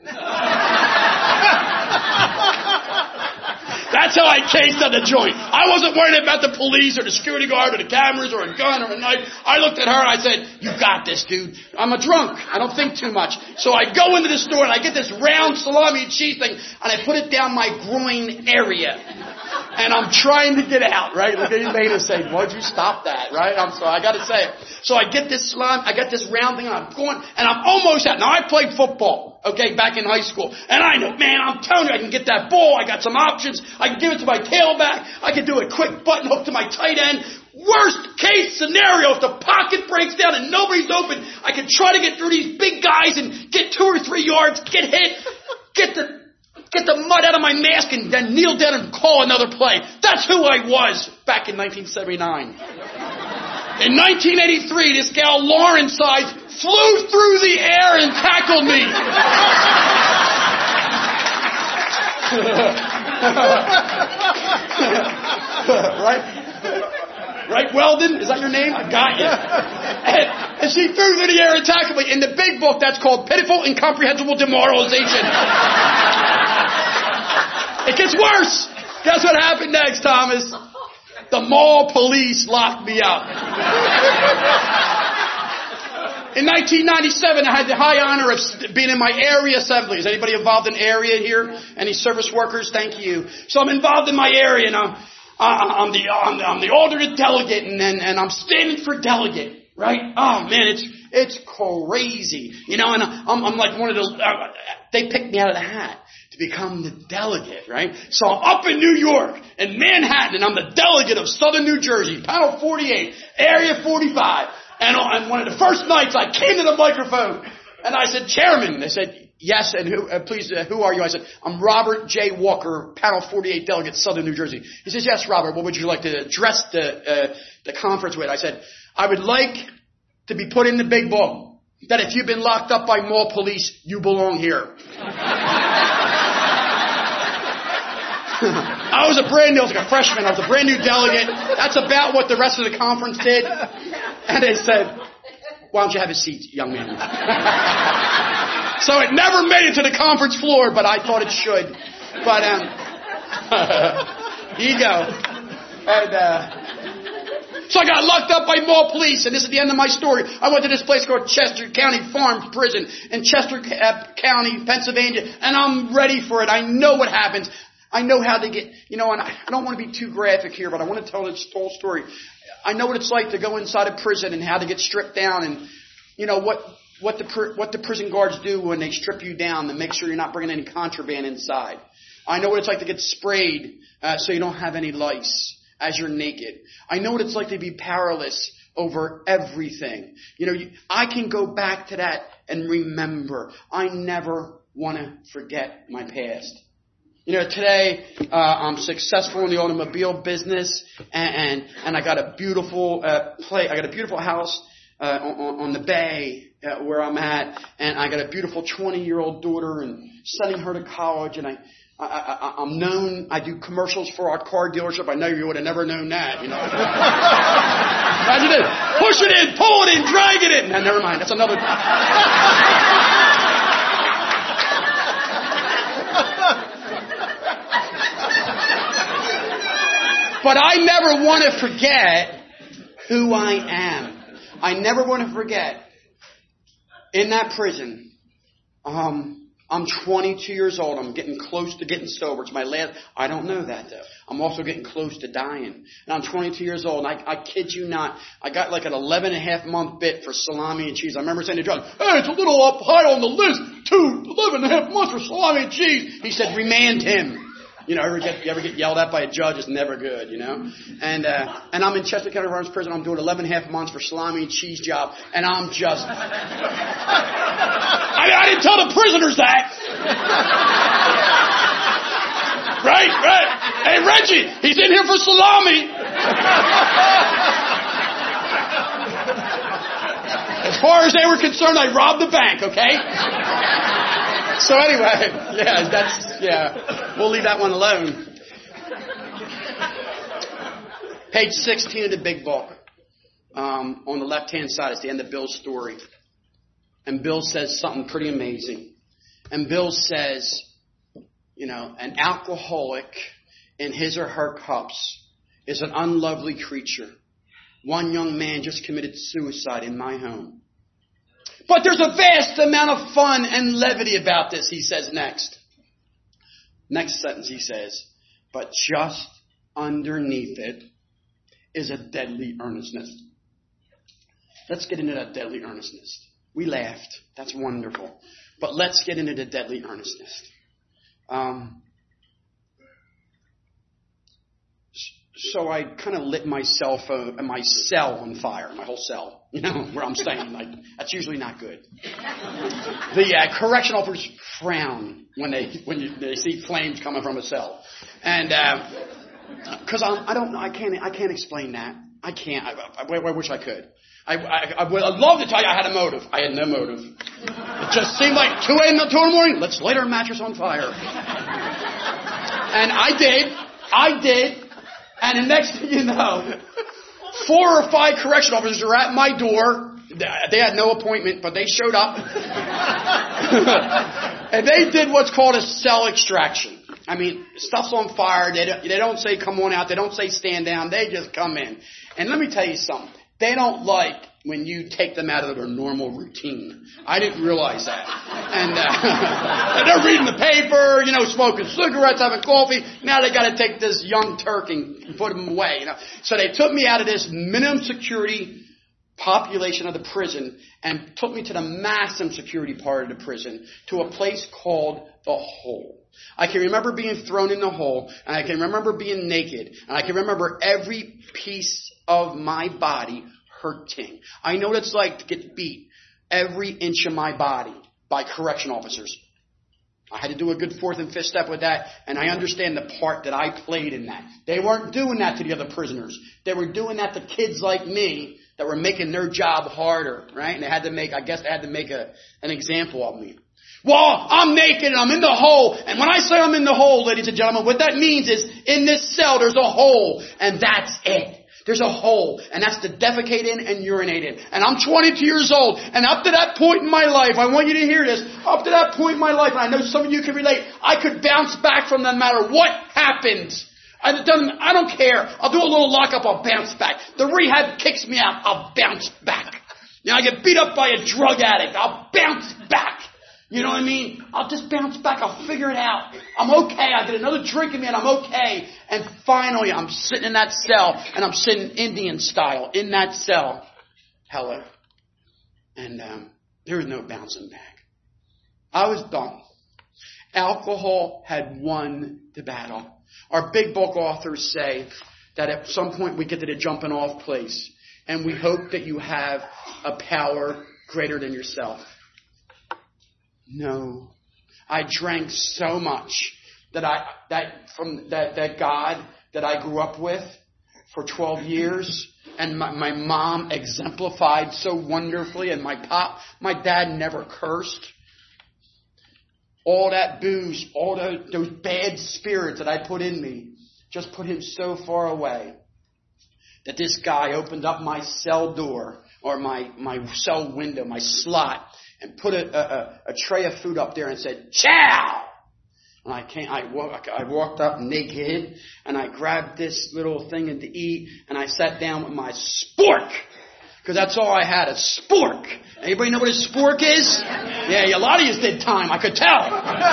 Speaker 2: That's how I cased on the joint. I wasn't worried about the police or the security guard or the cameras or a gun or a knife. I looked at her and I said, you got this, dude. I'm a drunk. I don't think too much. So I go into the store and I get this round salami and cheese thing and I put it down my groin area. And I'm trying to get out, right? Look at you made us say, why'd you stop that, right? I'm sorry, I gotta say it. So I get this slime, I got this round thing and I'm going, and I'm almost out. Now I played football, okay, back in high school. And I know, man, I'm telling you, I can get that ball. I got some options. I can give it to my tailback. I can do a quick button hook to my tight end. Worst case scenario, if the pocket breaks down and nobody's open, I can try to get through these big guys and get two or three yards, get hit, get the, get the mud out of my mask and then kneel down and call another play. That's who I was back in nineteen seventy-nine. In nineteen eighty-three, this gal, Lauren size, flew through the air and tackled me. Right? Right, Weldon? Is that your name? I got you. And, and she threw through the air and tackled me. In the big book, that's called pitiful, incomprehensible demoralization. It gets worse. Guess what happened next, Thomas? The mall police locked me up. In nineteen ninety-seven, I had the high honor of being in my area assembly. Is anybody involved in area here? Any service workers? Thank you. So I'm involved in my area, and I'm, I'm the I'm the, I'm the alternate delegate, and, and and I'm standing for delegate. Right? Oh man, it's it's crazy, you know. And I'm I'm like one of the. Uh, they picked me out of the hat to become the delegate, right? So I'm up in New York, in Manhattan, and I'm the delegate of Southern New Jersey, Panel forty-eight, Area forty-five. And on one of the first nights, I came to the microphone, and I said, Chairman. They said, yes, and who, uh, please, uh, who are you? I said, I'm Robert J. Walker, Panel forty-eight delegate, Southern New Jersey. He says, yes, Robert, what would you like to address the, uh, the conference with? I said, I would like to be put in the big book that if you've been locked up by mall police, you belong here. I was a brand new, I was like a freshman, I was a brand new delegate. That's about what the rest of the conference did. And they said, why don't you have a seat, young man? So it never made it to the conference floor, but I thought it should. But, um, here you go. And, uh, so I got locked up by mall police, and this is the end of my story. I went to this place called Chester County Farms Prison in Chester uh, County, Pennsylvania, and I'm ready for it. I know what happens. I know how they get, you know, and I don't want to be too graphic here, but I want to tell this whole story. I know what it's like to go inside a prison and how to get stripped down, and you know what what the what the prison guards do when they strip you down to make sure you're not bringing any contraband inside. I know what it's like to get sprayed uh, so you don't have any lice as you're naked. I know what it's like to be powerless over everything. You know, you, I can go back to that and remember. I never want to forget my past. You know, today uh, I'm successful in the automobile business, and and, and I got a beautiful uh, play. I got a beautiful house uh, on, on the bay uh, where I'm at, and I got a beautiful twenty-year-old daughter, and sending her to college. And I, I, I I'm known. I do commercials for our car dealership. I know you would have never known that. You know, imagine it. Push it in, pull it in, drag it in. No, never mind. That's another. But I never want to forget who I am. I never want to forget. In that prison, um, I'm twenty-two years old. I'm getting close to getting sober. It's my last. I don't know that though. I'm also getting close to dying. And I'm twenty-two years old. And I, I kid you not, I got like an eleven and a half month bit for salami and cheese. I remember saying to John, "Hey, it's a little up high on the list. Two, eleven and a half months for salami and cheese." He said, "Remand him." You know, ever get, you ever get yelled at by a judge? It's never good, you know. And uh, and I'm in Chester County Farms Prison. I'm doing eleven and a half months for salami and cheese job, and I'm just. I, I didn't tell the prisoners that. Right, right. Hey, Reggie, he's in here for salami. As far as they were concerned, I robbed the bank. Okay. So anyway, yeah, that's, yeah, we'll leave that one alone. Page sixteen of the big book. Um, on the left-hand side, it's the end of Bill's story. And Bill says something pretty amazing. And Bill says, you know, an alcoholic in his or her cups is an unlovely creature. One young man just committed suicide in my home. But there's a vast amount of fun and levity about this, he says next. Next sentence he says, but just underneath it is a deadly earnestness. Let's get into that deadly earnestness. We laughed. That's wonderful. But let's get into the deadly earnestness. Um, So I kind of lit my cell phone, my cell on fire, my whole cell, you know, where I'm staying. Like, that's usually not good. The uh, correction officers frown when they when you, they see flames coming from a cell, and because uh, I don't, I can't, I can't explain that. I can't. I, I, I wish I could. I, I, I would I'd love to tell you I had a motive. I had no motive. It just seemed like two a.m. two in the morning. Let's light our mattress on fire. And I did. I did. And the next thing you know, four or five correction officers are at my door. They had no appointment, but they showed up. And they did what's called a cell extraction. I mean, stuff's on fire. They don't, they don't say, come on out. They don't say stand down. They just come in. And let me tell you something. They don't like when you take them out of their normal routine. I didn't realize that. And uh, they're reading the paper, you know, smoking cigarettes, having coffee. Now they got to take this young Turk and put him away. You know, so they took me out of this minimum security population of the prison and took me to the maximum security part of the prison to a place called the Hole. I can remember being thrown in the hole, and I can remember being naked, and I can remember every piece of my body hurting. I know what it's like to get beat every inch of my body by correction officers. I had to do a good fourth and fifth step with that, and I understand the part that I played in that. They weren't doing that to the other prisoners. They were doing that to kids like me that were making their job harder, right? And they had to make, I guess they had to make a, an example of me. Well, I'm naked and I'm in the hole. And when I say I'm in the hole, ladies and gentlemen, what that means is in this cell there's a hole. And that's it. There's a hole, and that's to defecate in and urinate in. And I'm twenty-two years old, and up to that point in my life, I want you to hear this, up to that point in my life, and I know some of you can relate, I could bounce back from that no matter what happens. I don't, I don't care. I'll do a little lockup, I'll bounce back. The rehab kicks me out, I'll bounce back. You know, I get beat up by a drug addict, I'll bounce back. You know what I mean? I'll just bounce back. I'll figure it out. I'm okay. I get another drink in me and I'm okay. And finally, I'm sitting in that cell and I'm sitting Indian style in that cell. Hello. And um, there was no bouncing back. I was done. Alcohol had won the battle. Our big book authors say that at some point we get to the jumping off place. And we hope that you have a power greater than yourself. No, I drank so much that I that from that that God that I grew up with for twelve years, and my, my mom exemplified so wonderfully, and my pop, my dad never cursed. All that booze, all those, those bad spirits that I put in me, just put him so far away that this guy opened up my cell door or my my cell window, my slot. And put a, a, a tray of food up there and said, chow! And I came, I, walk, I walked up naked and I grabbed this little thing to eat and I sat down with my spork. Because that's all I had, a spork. Anybody know what a spork is? Yeah, a lot of you did time, I could tell.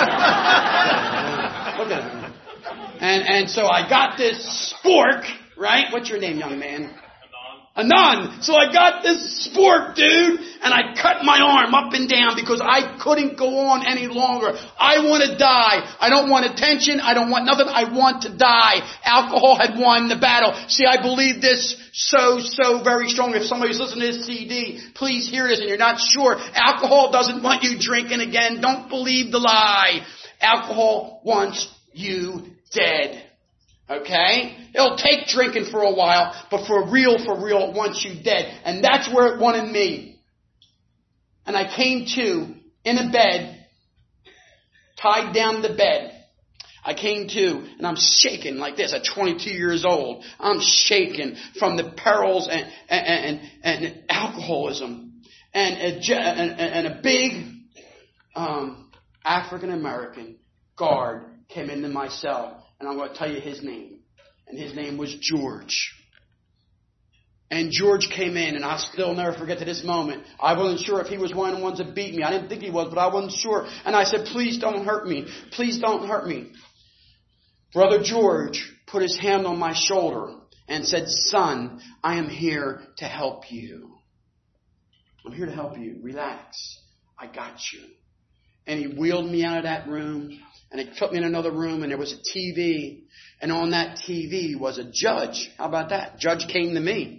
Speaker 2: Look at him. And, and so I got this spork, right? What's your name, young man? Anon. So I got this sport, dude, and I cut my arm up and down because I couldn't go on any longer. I want to die. I don't want attention. I don't want nothing. I want to die. Alcohol had won the battle. See, I believe this so, so very strong. If somebody's listening to this C D, please hear this and you're not sure. Alcohol doesn't want you drinking again. Don't believe the lie. Alcohol wants you dead. Okay? It'll take drinking for a while, but for real, for real, it wants you dead. And that's where it wanted me. And I came to in a bed, tied down the bed. I came to, and I'm shaking like this at twenty-two years old. I'm shaking from the perils and, and, and, and alcoholism. And a, and, and a big um, African-American guard came into my cell. And I'm going to tell you his name. And his name was George. And George came in, and I'll still never forget to this moment. I wasn't sure if he was one of the ones that beat me. I didn't think he was, but I wasn't sure. And I said, please don't hurt me. Please don't hurt me. Brother George put his hand on my shoulder and said, son, I am here to help you. I'm here to help you. Relax. I got you. And he wheeled me out of that room. And he took me in another room, and there was a T V. And on that T V was a judge. How about that? Judge came to me.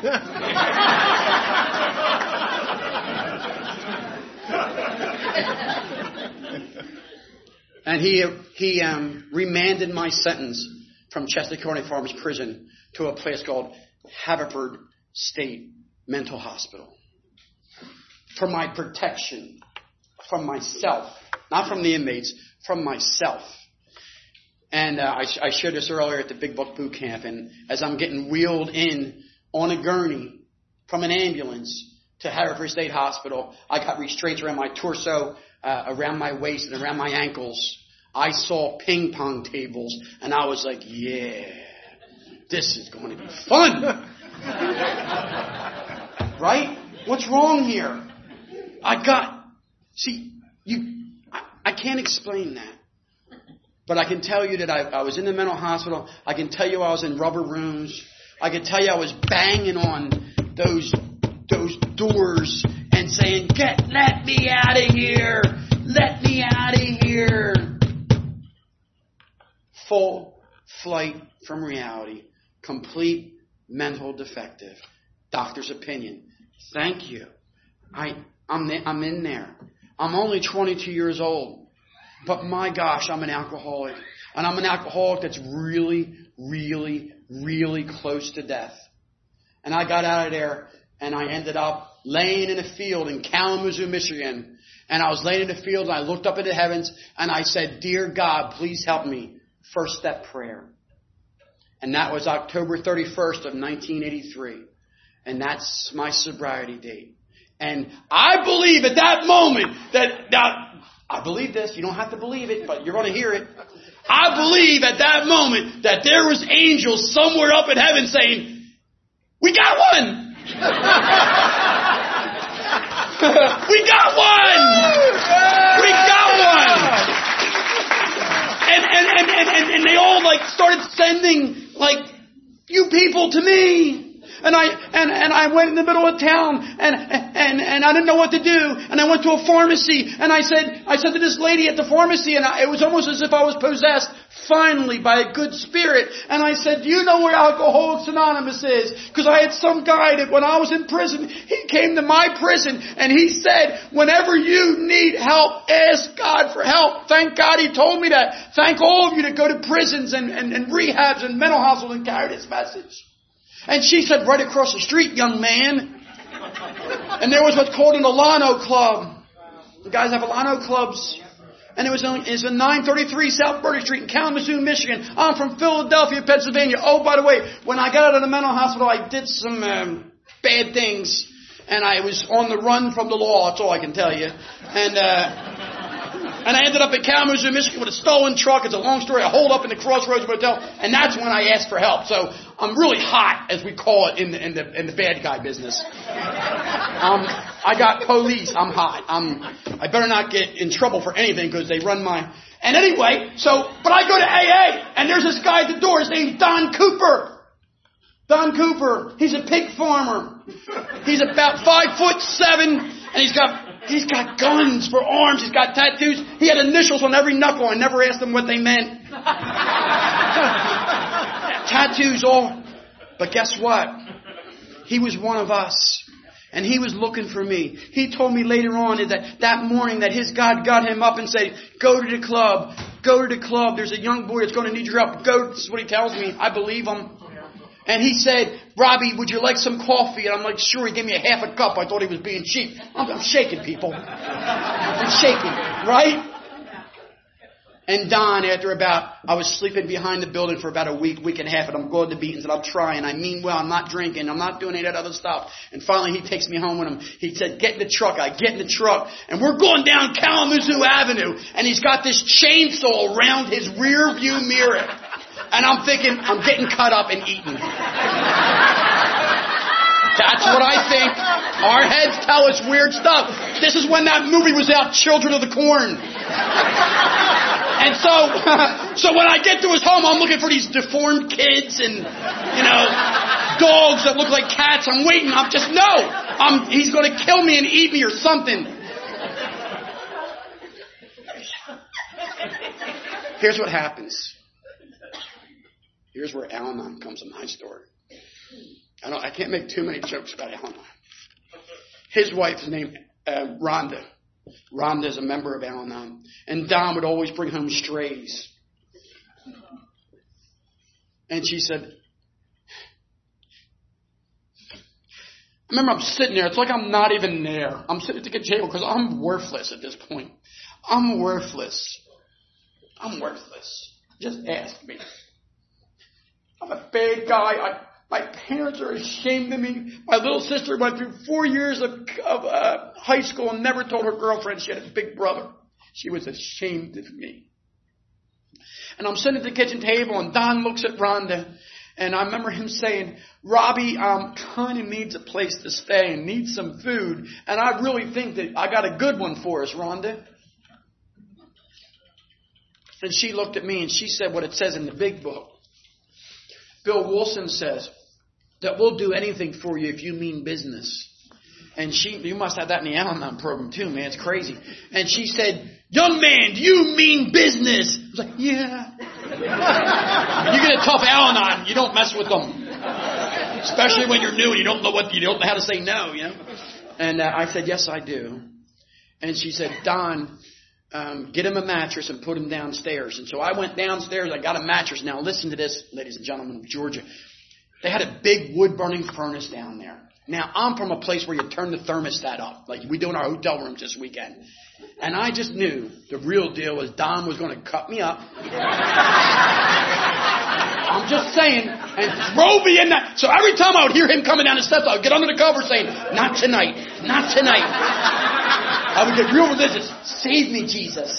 Speaker 2: And he he um, remanded my sentence from Chester County Farmers Prison to a place called Haverford State Mental Hospital. For my protection, from myself, not from the inmates, from myself. And uh, I, I shared this earlier at the Big Book Boot Camp. And as I'm getting wheeled in on a gurney from an ambulance to Haverford State Hospital, I got restraints around my torso, uh, around my waist, and around my ankles. I saw ping pong tables, and I was like, yeah, this is going to be fun. Right? What's wrong here? I got, see, you... I can't explain that. But I can tell you that I, I was in the mental hospital. I can tell you I was in rubber rooms. I can tell you I was banging on those those doors and saying, "Get, let me out of here. Let me out of here." Full flight from reality. Complete mental defective. Doctor's opinion. Thank you. I, I'm, I'm in there. I'm only twenty-two years old, but my gosh, I'm an alcoholic. And I'm an alcoholic that's really, really, really close to death. And I got out of there, and I ended up laying in a field in Kalamazoo, Michigan. And I was laying in the field, and I looked up into the heavens, and I said, dear God, please help me. First step prayer. And that was October thirty-first of nineteen eighty-three. And that's my sobriety date. And I believe at that moment that, now, I believe this. You don't have to believe it, but you're going to hear it. I believe at that moment that there was angels somewhere up in heaven saying, we got one! we got one! We got one! And, and, and, and, and, and they all like started sending like, you people to me. And I and, and I went in the middle of town and, and and I didn't know what to do. And I went to a pharmacy and I said I said to this lady at the pharmacy, and I, it was almost as if I was possessed finally by a good spirit. And I said, do you know where Alcoholics Anonymous is? Because I had some guy that when I was in prison, he came to my prison and he said, whenever you need help, ask God for help. Thank God he told me that. Thank all of you that go to prisons and, and, and rehabs and mental hospitals and carry this message. And she said, right across the street, young man. And there was what's called an Alano Club. The guys have Alano clubs. And it was in, it was in nine thirty-three South Burdick Street in Kalamazoo, Michigan. I'm from Philadelphia, Pennsylvania. Oh, by the way, when I got out of the mental hospital, I did some um, bad things. And I was on the run from the law. That's all I can tell you. And uh, and I ended up in Kalamazoo, Michigan with a stolen truck. It's a long story. I holed up in the Crossroads Motel. And that's when I asked for help. So I'm really hot, as we call it in the in the, in the bad guy business. Um, I got police. I'm hot. I'm. I better not get in trouble for anything because they run my. And anyway, so but I go to A A and there's this guy at the door. His name's Don Cooper. Don Cooper. He's a pig farmer. He's about five foot seven, and he's got he's got guns for arms. He's got tattoos. He had initials on every knuckle. I never asked him what they meant. Tattoos all. But guess what? He was one of us. And he was looking for me. He told me later on that that morning that his God got him up and said, go to the club. Go to the club. There's a young boy that's going to need your help. Go. This is what he tells me. I believe him. And he said, Robbie, would you like some coffee? And I'm like, sure. He gave me a half a cup. I thought he was being cheap. I'm, I'm shaking, people. I'm shaking. Right? And Don, after about, I was sleeping behind the building for about a week, week and a half, and I'm going to beatings, and I'm trying. I mean well, I'm not drinking. I'm not doing any of that other stuff. And finally, he takes me home with him. He said, get in the truck. I get in the truck, and we're going down Kalamazoo Avenue, and he's got this chainsaw around his rear view mirror. And I'm thinking, I'm getting cut up and eaten. That's what I think. Our heads tell us weird stuff. This is when that movie was out, Children of the Corn. And so, so when I get to his home, I'm looking for these deformed kids and, you know, dogs that look like cats. I'm waiting. I'm just, no. I'm, he's going to kill me and eat me or something. Here's what happens. Here's where Al-Anon comes in my story. I don't. I can't make too many jokes about Al-Anon. His wife is named uh, Rhonda. Rhonda is a member of Al-Anon. And Don would always bring home strays. And she said, I remember I'm sitting there. It's like I'm not even there. I'm sitting at the kitchen table because I'm worthless at this point. I'm worthless. I'm worthless. Just ask me. I'm a bad guy. I, my parents are ashamed of me. My little sister went through four years of, of uh, high school and never told her girlfriend she had a big brother. She was ashamed of me. And I'm sitting at the kitchen table, and Don looks at Rhonda, and I remember him saying, Robbie um, kind of needs a place to stay and needs some food, and I really think that I got a good one for us, Rhonda. And she looked at me, and she said what it says in the big book. Bill Wilson says that we'll do anything for you if you mean business. And she, you must have that in the Al-Anon program too, man. It's crazy. And she said, young man, do you mean business? I was like, yeah. You get a tough Al-Anon, you don't mess with them. Especially when you're new and you don't know what, you don't know how to say no, you know. And uh, I said, yes, I do. And she said, Don, Um, get him a mattress and put him downstairs. And so I went downstairs. I got a mattress. Now listen to this, ladies and gentlemen of Georgia. They had a big wood-burning furnace down there. Now, I'm from a place where you turn the thermostat up, like we do in our hotel rooms this weekend. And I just knew the real deal was Don was going to cut me up. I'm just saying, and throw me in that. So every time I would hear him coming down the steps, I would get under the cover saying, not tonight, not tonight. I would get real religious. Save me, Jesus.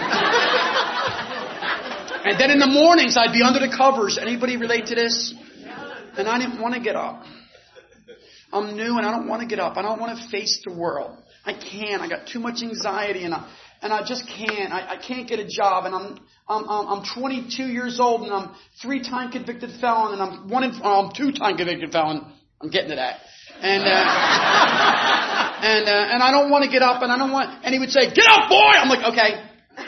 Speaker 2: And then in the mornings, I'd be under the covers. Anybody relate to this? And I didn't want to get up. I'm new and I don't want to get up. I don't want to face the world. I can't. I got too much anxiety and I, and I just can't. I, I can't get a job and I'm, I'm, I'm, I'm twenty-two years old and I'm three-time convicted felon and I'm one in, oh, I'm two-time convicted felon. I'm getting to that. And, uh, and, uh, and I don't want to get up and I don't want, and he would say, get up, boy! I'm like, okay.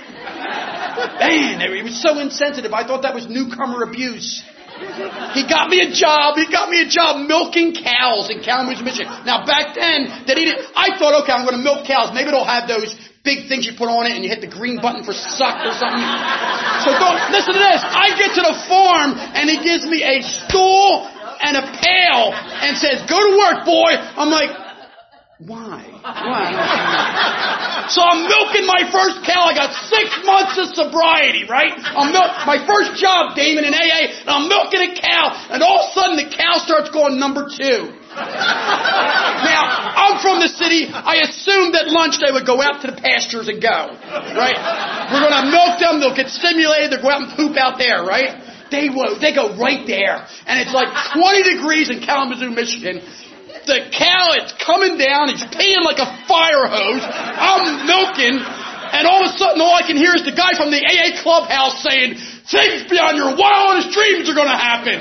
Speaker 2: Man, he was so insensitive. I thought that was newcomer abuse. He got me a job. He got me a job milking cows in Kalamazoo, Michigan. Now, back then, that he didn't, I thought, okay, I'm going to milk cows. Maybe it'll have those big things you put on it and you hit the green button for suck or something. So don't, listen to this. I get to the farm and he gives me a stool and a pail and says, go to work, boy. I'm like, why? Why? So I'm milking my first cow. I got six months of sobriety, right? I'm milk my first job, Damon, in A A, and I'm milking a cow, and all of a sudden the cow starts going number two. Now, I'm from the city. I assumed that lunch they would go out to the pastures and go, right? We're going to milk them. They'll get stimulated. They'll go out and poop out there, right? They will. They go right there, and it's like twenty degrees in Kalamazoo, Michigan. The cow, it's coming down. He's peeing like a fire hose. I'm milking. And all of a sudden, all I can hear is the guy from the A A clubhouse saying, things beyond your wildest dreams are going to happen.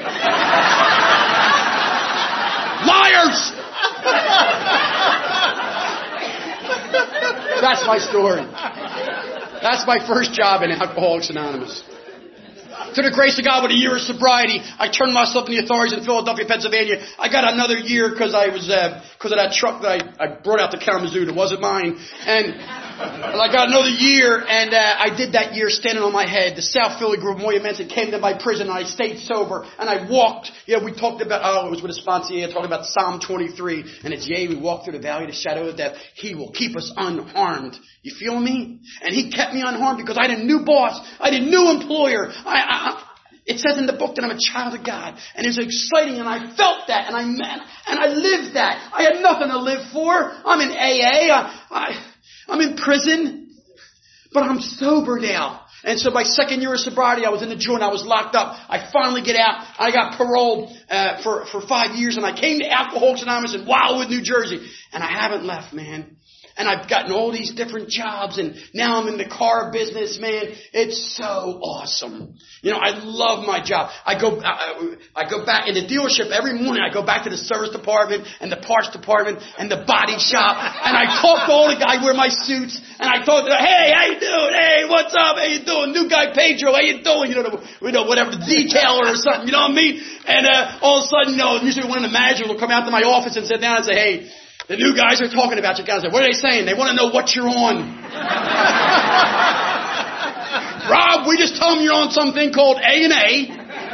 Speaker 2: Liars. That's my story. That's my first job in Alcoholics Anonymous. To the grace of God, with a year of sobriety, I turned myself in the authorities in Philadelphia, Pennsylvania. I got another year because I was uh, because of that truck that I, I brought out to Kalamazoo that wasn't mine, and, and I got another year, and uh, I did that year standing on my head. The South Philly group, Moya Mensa, came to my prison, and I stayed sober, and I walked. Yeah, we talked about. Oh, it was with a sponsor. Yeah, talking about Psalm twenty-three, and it's yea, we walk through the valley of the shadow of death. He will keep us unharmed. You feel me? And he kept me unharmed because I had a new boss. I had a new employer. I, I, it says in the book that I'm a child of God. And it was exciting. And I felt that. And I meant, and I lived that. I had nothing to live for. I'm in A A. I, I, I'm in prison. But I'm sober now. And so my second year of sobriety, I was in the joint. I was locked up. I finally get out. I got paroled uh, for, for five years. And I came to Alcoholics Anonymous in Wildwood, New Jersey. And I haven't left, man. And I've gotten all these different jobs, and now I'm in the car business, man. It's so awesome. You know, I love my job. I go, I, I go back in the dealership every morning. I go back to the service department and the parts department and the body shop, and I talk to all the guys. I wear my suits, and I talk to them. Hey, how you doing? Hey, what's up? How you doing? New guy Pedro, how you doing? You know, the, you know, whatever, the detailer or something. You know what I mean? And uh, all of a sudden, you know, usually one of the managers will come out to my office and sit down and say, hey, the new guys are talking about you guys. What are they saying? They want to know what you're on. Rob, we just tell them you're on something called A and A.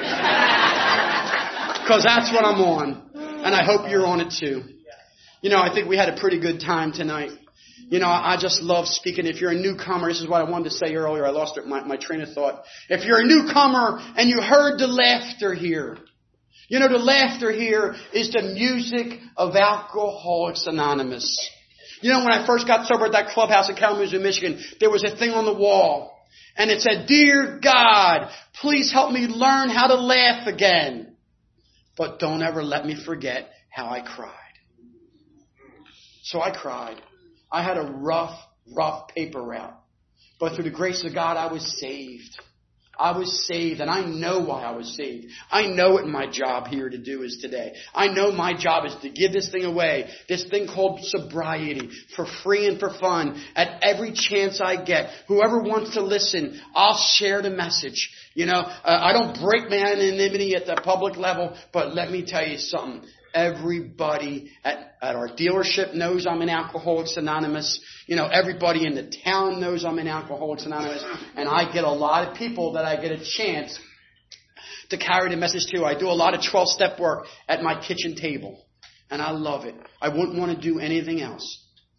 Speaker 2: Because that's what I'm on. And I hope you're on it too. You know, I think we had a pretty good time tonight. You know, I just love speaking. If you're a newcomer, this is what I wanted to say earlier. I lost my, my train of thought. If you're a newcomer and you heard the laughter here, you know, the laughter here is the music of Alcoholics Anonymous. You know, when I first got sober at that clubhouse in Kalamazoo, Michigan, there was a thing on the wall. And it said, Dear God, please help me learn how to laugh again. But don't ever let me forget how I cried. So I cried. I had a rough, rough paper route. But through the grace of God, I was saved. I was saved, and I know why I was saved. I know what my job here to do is today. I know my job is to give this thing away, this thing called sobriety, for free and for fun, at every chance I get. Whoever wants to listen, I'll share the message. You know, uh, I don't break my anonymity at the public level, but let me tell you something. Everybody at, at our dealership knows I'm in Alcoholics Anonymous. You know, everybody in the town knows I'm in Alcoholics Anonymous. And I get a lot of people that I get a chance to carry the message to. I do a lot of twelve-step work at my kitchen table. And I love it. I wouldn't want to do anything else.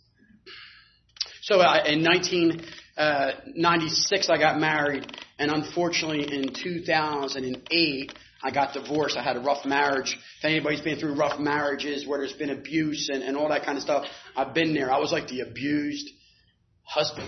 Speaker 2: So uh, in nineteen ninety-six, I got married. And unfortunately, in two thousand eight, I got divorced. I had a rough marriage. If anybody's been through rough marriages where there's been abuse and, and all that kind of stuff, I've been there. I was like the abused husband.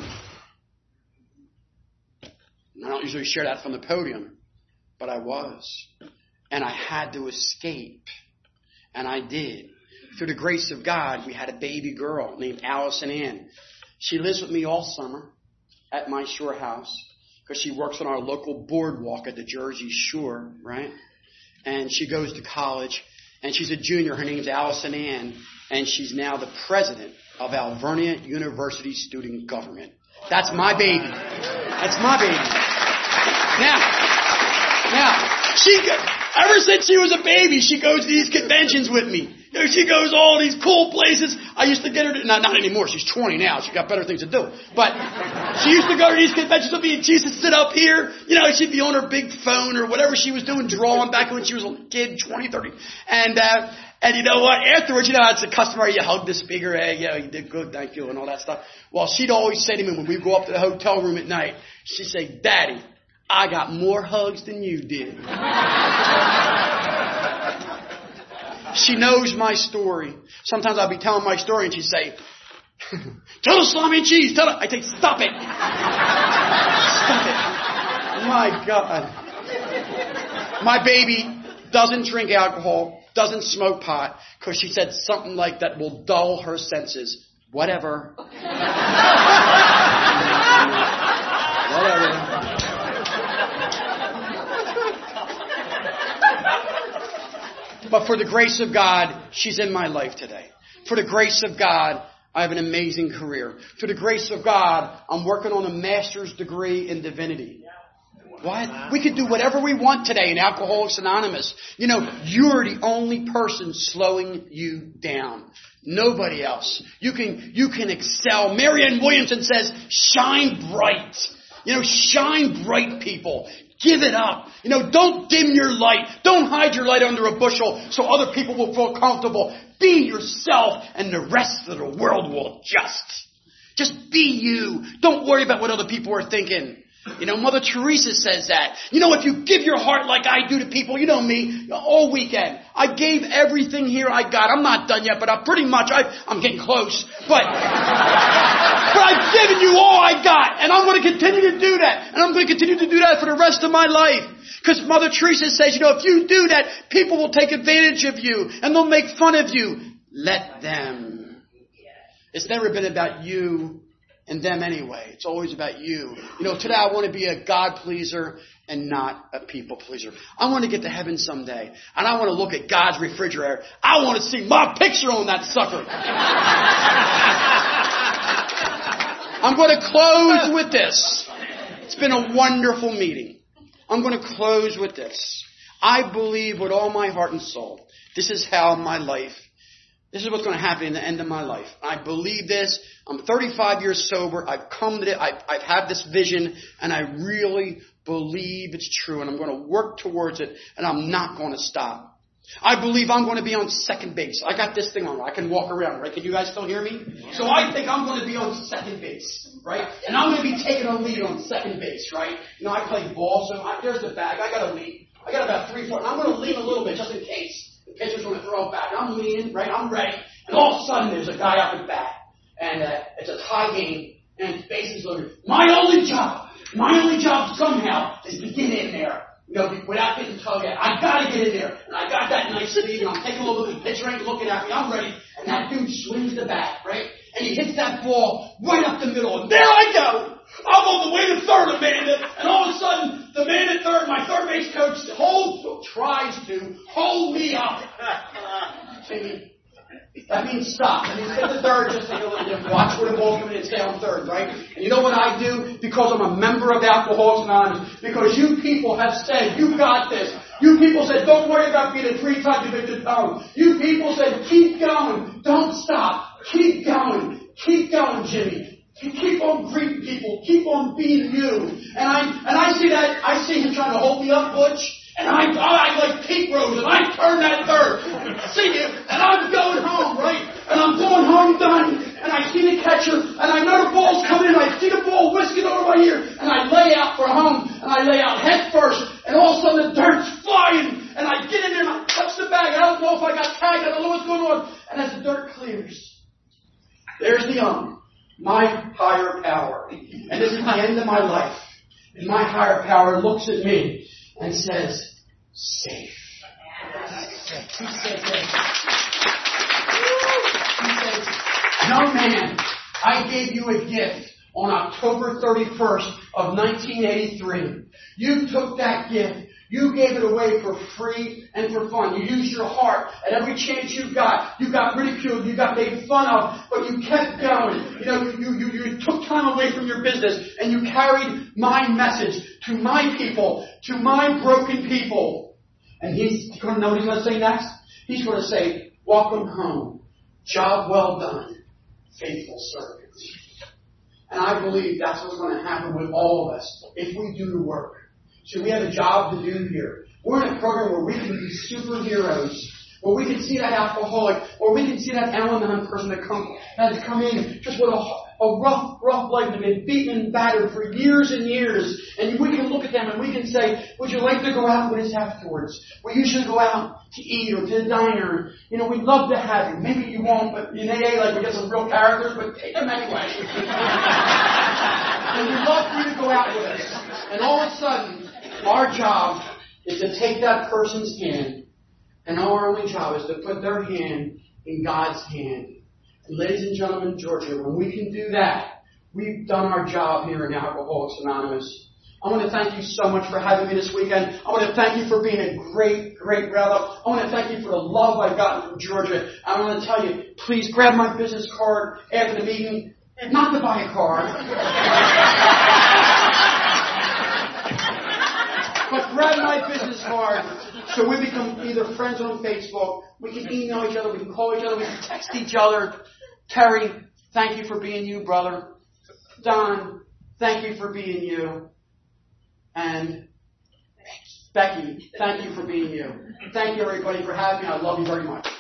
Speaker 2: And I don't usually share that from the podium, but I was. And I had to escape. And I did. Through the grace of God, we had a baby girl named Allison Ann. She lives with me all summer at my shore house because she works on our local boardwalk at the Jersey Shore, right? And she goes to college, and she's a junior. Her name's Allison Ann, and she's now the president of Alvernia University Student Government. That's my baby. That's my baby. Now, now, she, ever since she was a baby, she goes to these conventions with me. You know, she goes all these cool places. I used to get her to, not, not anymore. She's twenty now. She's got better things to do. But she used to go to these conventions with me, and she used to sit up here. You know, she'd be on her big phone or whatever she was doing, drawing back when she was a kid, twenty, thirty. And, uh, and you know what? Afterwards, you know, it's a customer. You hug the speaker. Hey, you know, you did good. Thank you. And all that stuff. Well, she'd always say to me when we go up to the hotel room at night, she'd say, Daddy, I got more hugs than you did. She knows my story. Sometimes I'll be telling my story and she'd say, tell the salami and cheese. Tell it. I say, stop it. Stop it. My God. My baby doesn't drink alcohol, doesn't smoke pot, because she said something like that will dull her senses. Whatever. Whatever. But for the grace of God, she's in my life today. For the grace of God, I have an amazing career. For the grace of God, I'm working on a master's degree in divinity. What? We could do whatever we want today in Alcoholics Anonymous. You know, you're the only person slowing you down. Nobody else. You can, you can excel. Marianne Williamson says, shine bright. You know, shine bright, people. Give it up. You know, don't dim your light. Don't hide your light under a bushel so other people will feel comfortable. Be yourself and the rest of the world will adjust. Just be you. Don't worry about what other people are thinking. You know, Mother Teresa says that. You know, if you give your heart like I do to people, you know me, all weekend. I gave everything here I got. I'm not done yet, but I'm pretty much, I, I'm getting close. But, but I've given you all I got. And I'm going to continue to do that. And I'm going to continue to do that for the rest of my life. Because Mother Teresa says, you know, if you do that, people will take advantage of you. And they'll make fun of you. Let them. It's never been about you and them anyway. It's always about you. You know, today I want to be a God pleaser and not a people pleaser. I want to get to heaven someday. And I want to look at God's refrigerator. I want to see my picture on that sucker. I'm going to close with this. It's been a wonderful meeting. I'm going to close with this. I believe with all my heart and soul, this is how my life, this is what's going to happen in the end of my life. I believe this. I'm thirty-five years sober. I've come to it. I've, I've had this vision, and I really believe it's true, and I'm going to work towards it, and I'm not going to stop. I believe I'm going to be on second base. I got this thing on. I can walk around, right? Can you guys still hear me? So I think I'm going to be on second base, right? And I'm going to be taking a lead on second base, right? You know, I play ball, so I, there's the bag. I got a lead. I got about three, four. And I'm going to lean a little bit just in case the pitcher's going to throw it back. I'm leaning, right? I'm ready. And all of a sudden, there's a guy up at bat. And uh, it's a tie game, and bases loaded. My only job, my only job somehow is to get in there, you know, without getting tugged at. I gotta get in there, and I got that nice lead, and I'm taking a look at the pitcher ain't looking at me. I'm ready, and that dude swings the bat, right? And he hits that ball right up the middle, and there I go. I'm on the way to third, Amanda, and all of a sudden, the man at third, my third base coach, holds, tries to hold me up. See? That means stop. That means get the third, just take a little bit, watch where the ball comes in and stay on third, right? And you know what I do? Because I'm a member of Alcoholics Anonymous. Because you people have said, you got this. You people said, don't worry about being a three-time convicted felon. You people said, keep going. Don't stop. Keep going. Keep going, Jimmy. Keep on greeting people. Keep on being you. And I, and I see that, I see him trying to hold me up, Butch. And I, I like Pete Rose, and I turn that third. See you, and I'm going home, right? And I'm going home done, and I see the catcher, and I know the ball's coming in, I see the ball whisking over my ear, and I lay out for home, and I lay out head first, and all of a sudden the dirt's flying, and I get in there and I touch the bag. I don't know if I got tagged, I don't know what's going on. And as the dirt clears, there's the ump, my higher power. And this is the end of my life. And my higher power looks at me and says, safe. He says, he says, young man, I gave you a gift on October thirty-first of nineteen eighty-three. You took that gift. You gave it away for free and for fun. You used your heart at every chance you got. You got ridiculed. You got made fun of. But you kept going. You know, you, you, you took time away from your business and you carried my message to my people, to my broken people. And he's going to know what he's going to say next? He's going to say, welcome home. Job well done. Faithful servant. And I believe that's what's going to happen with all of us if we do the work. So we have a job to do here. We're in a program where we can be superheroes, where we can see that alcoholic, or we can see that Al-Anon person that come that has come in just with a, a rough, rough life and been beaten and battered for years and years. And we can look at them and we can say, would you like to go out with us afterwards? We usually go out to eat or to the diner. You know, we'd love to have you. Maybe you won't, but in A A, like, we get some real characters, but take them anyway. And we'd love for you to go out with us. And all of a sudden, our job is to take that person's hand, and our only job is to put their hand in God's hand. And ladies and gentlemen in Georgia, when we can do that, we've done our job here in Alcoholics Anonymous. I want to thank you so much for having me this weekend. I want to thank you for being a great, great brother. I want to thank you for the love I've gotten from Georgia. I want to tell you, please grab my business card after the meeting, not to buy a car. But grab my business card so we become either friends on Facebook, we can email each other, we can call each other, we can text each other. Terry, thank you for being you, brother. Don, thank you for being you. And Becky, thank you for being you. Thank you, everybody, for having me. I love you very much.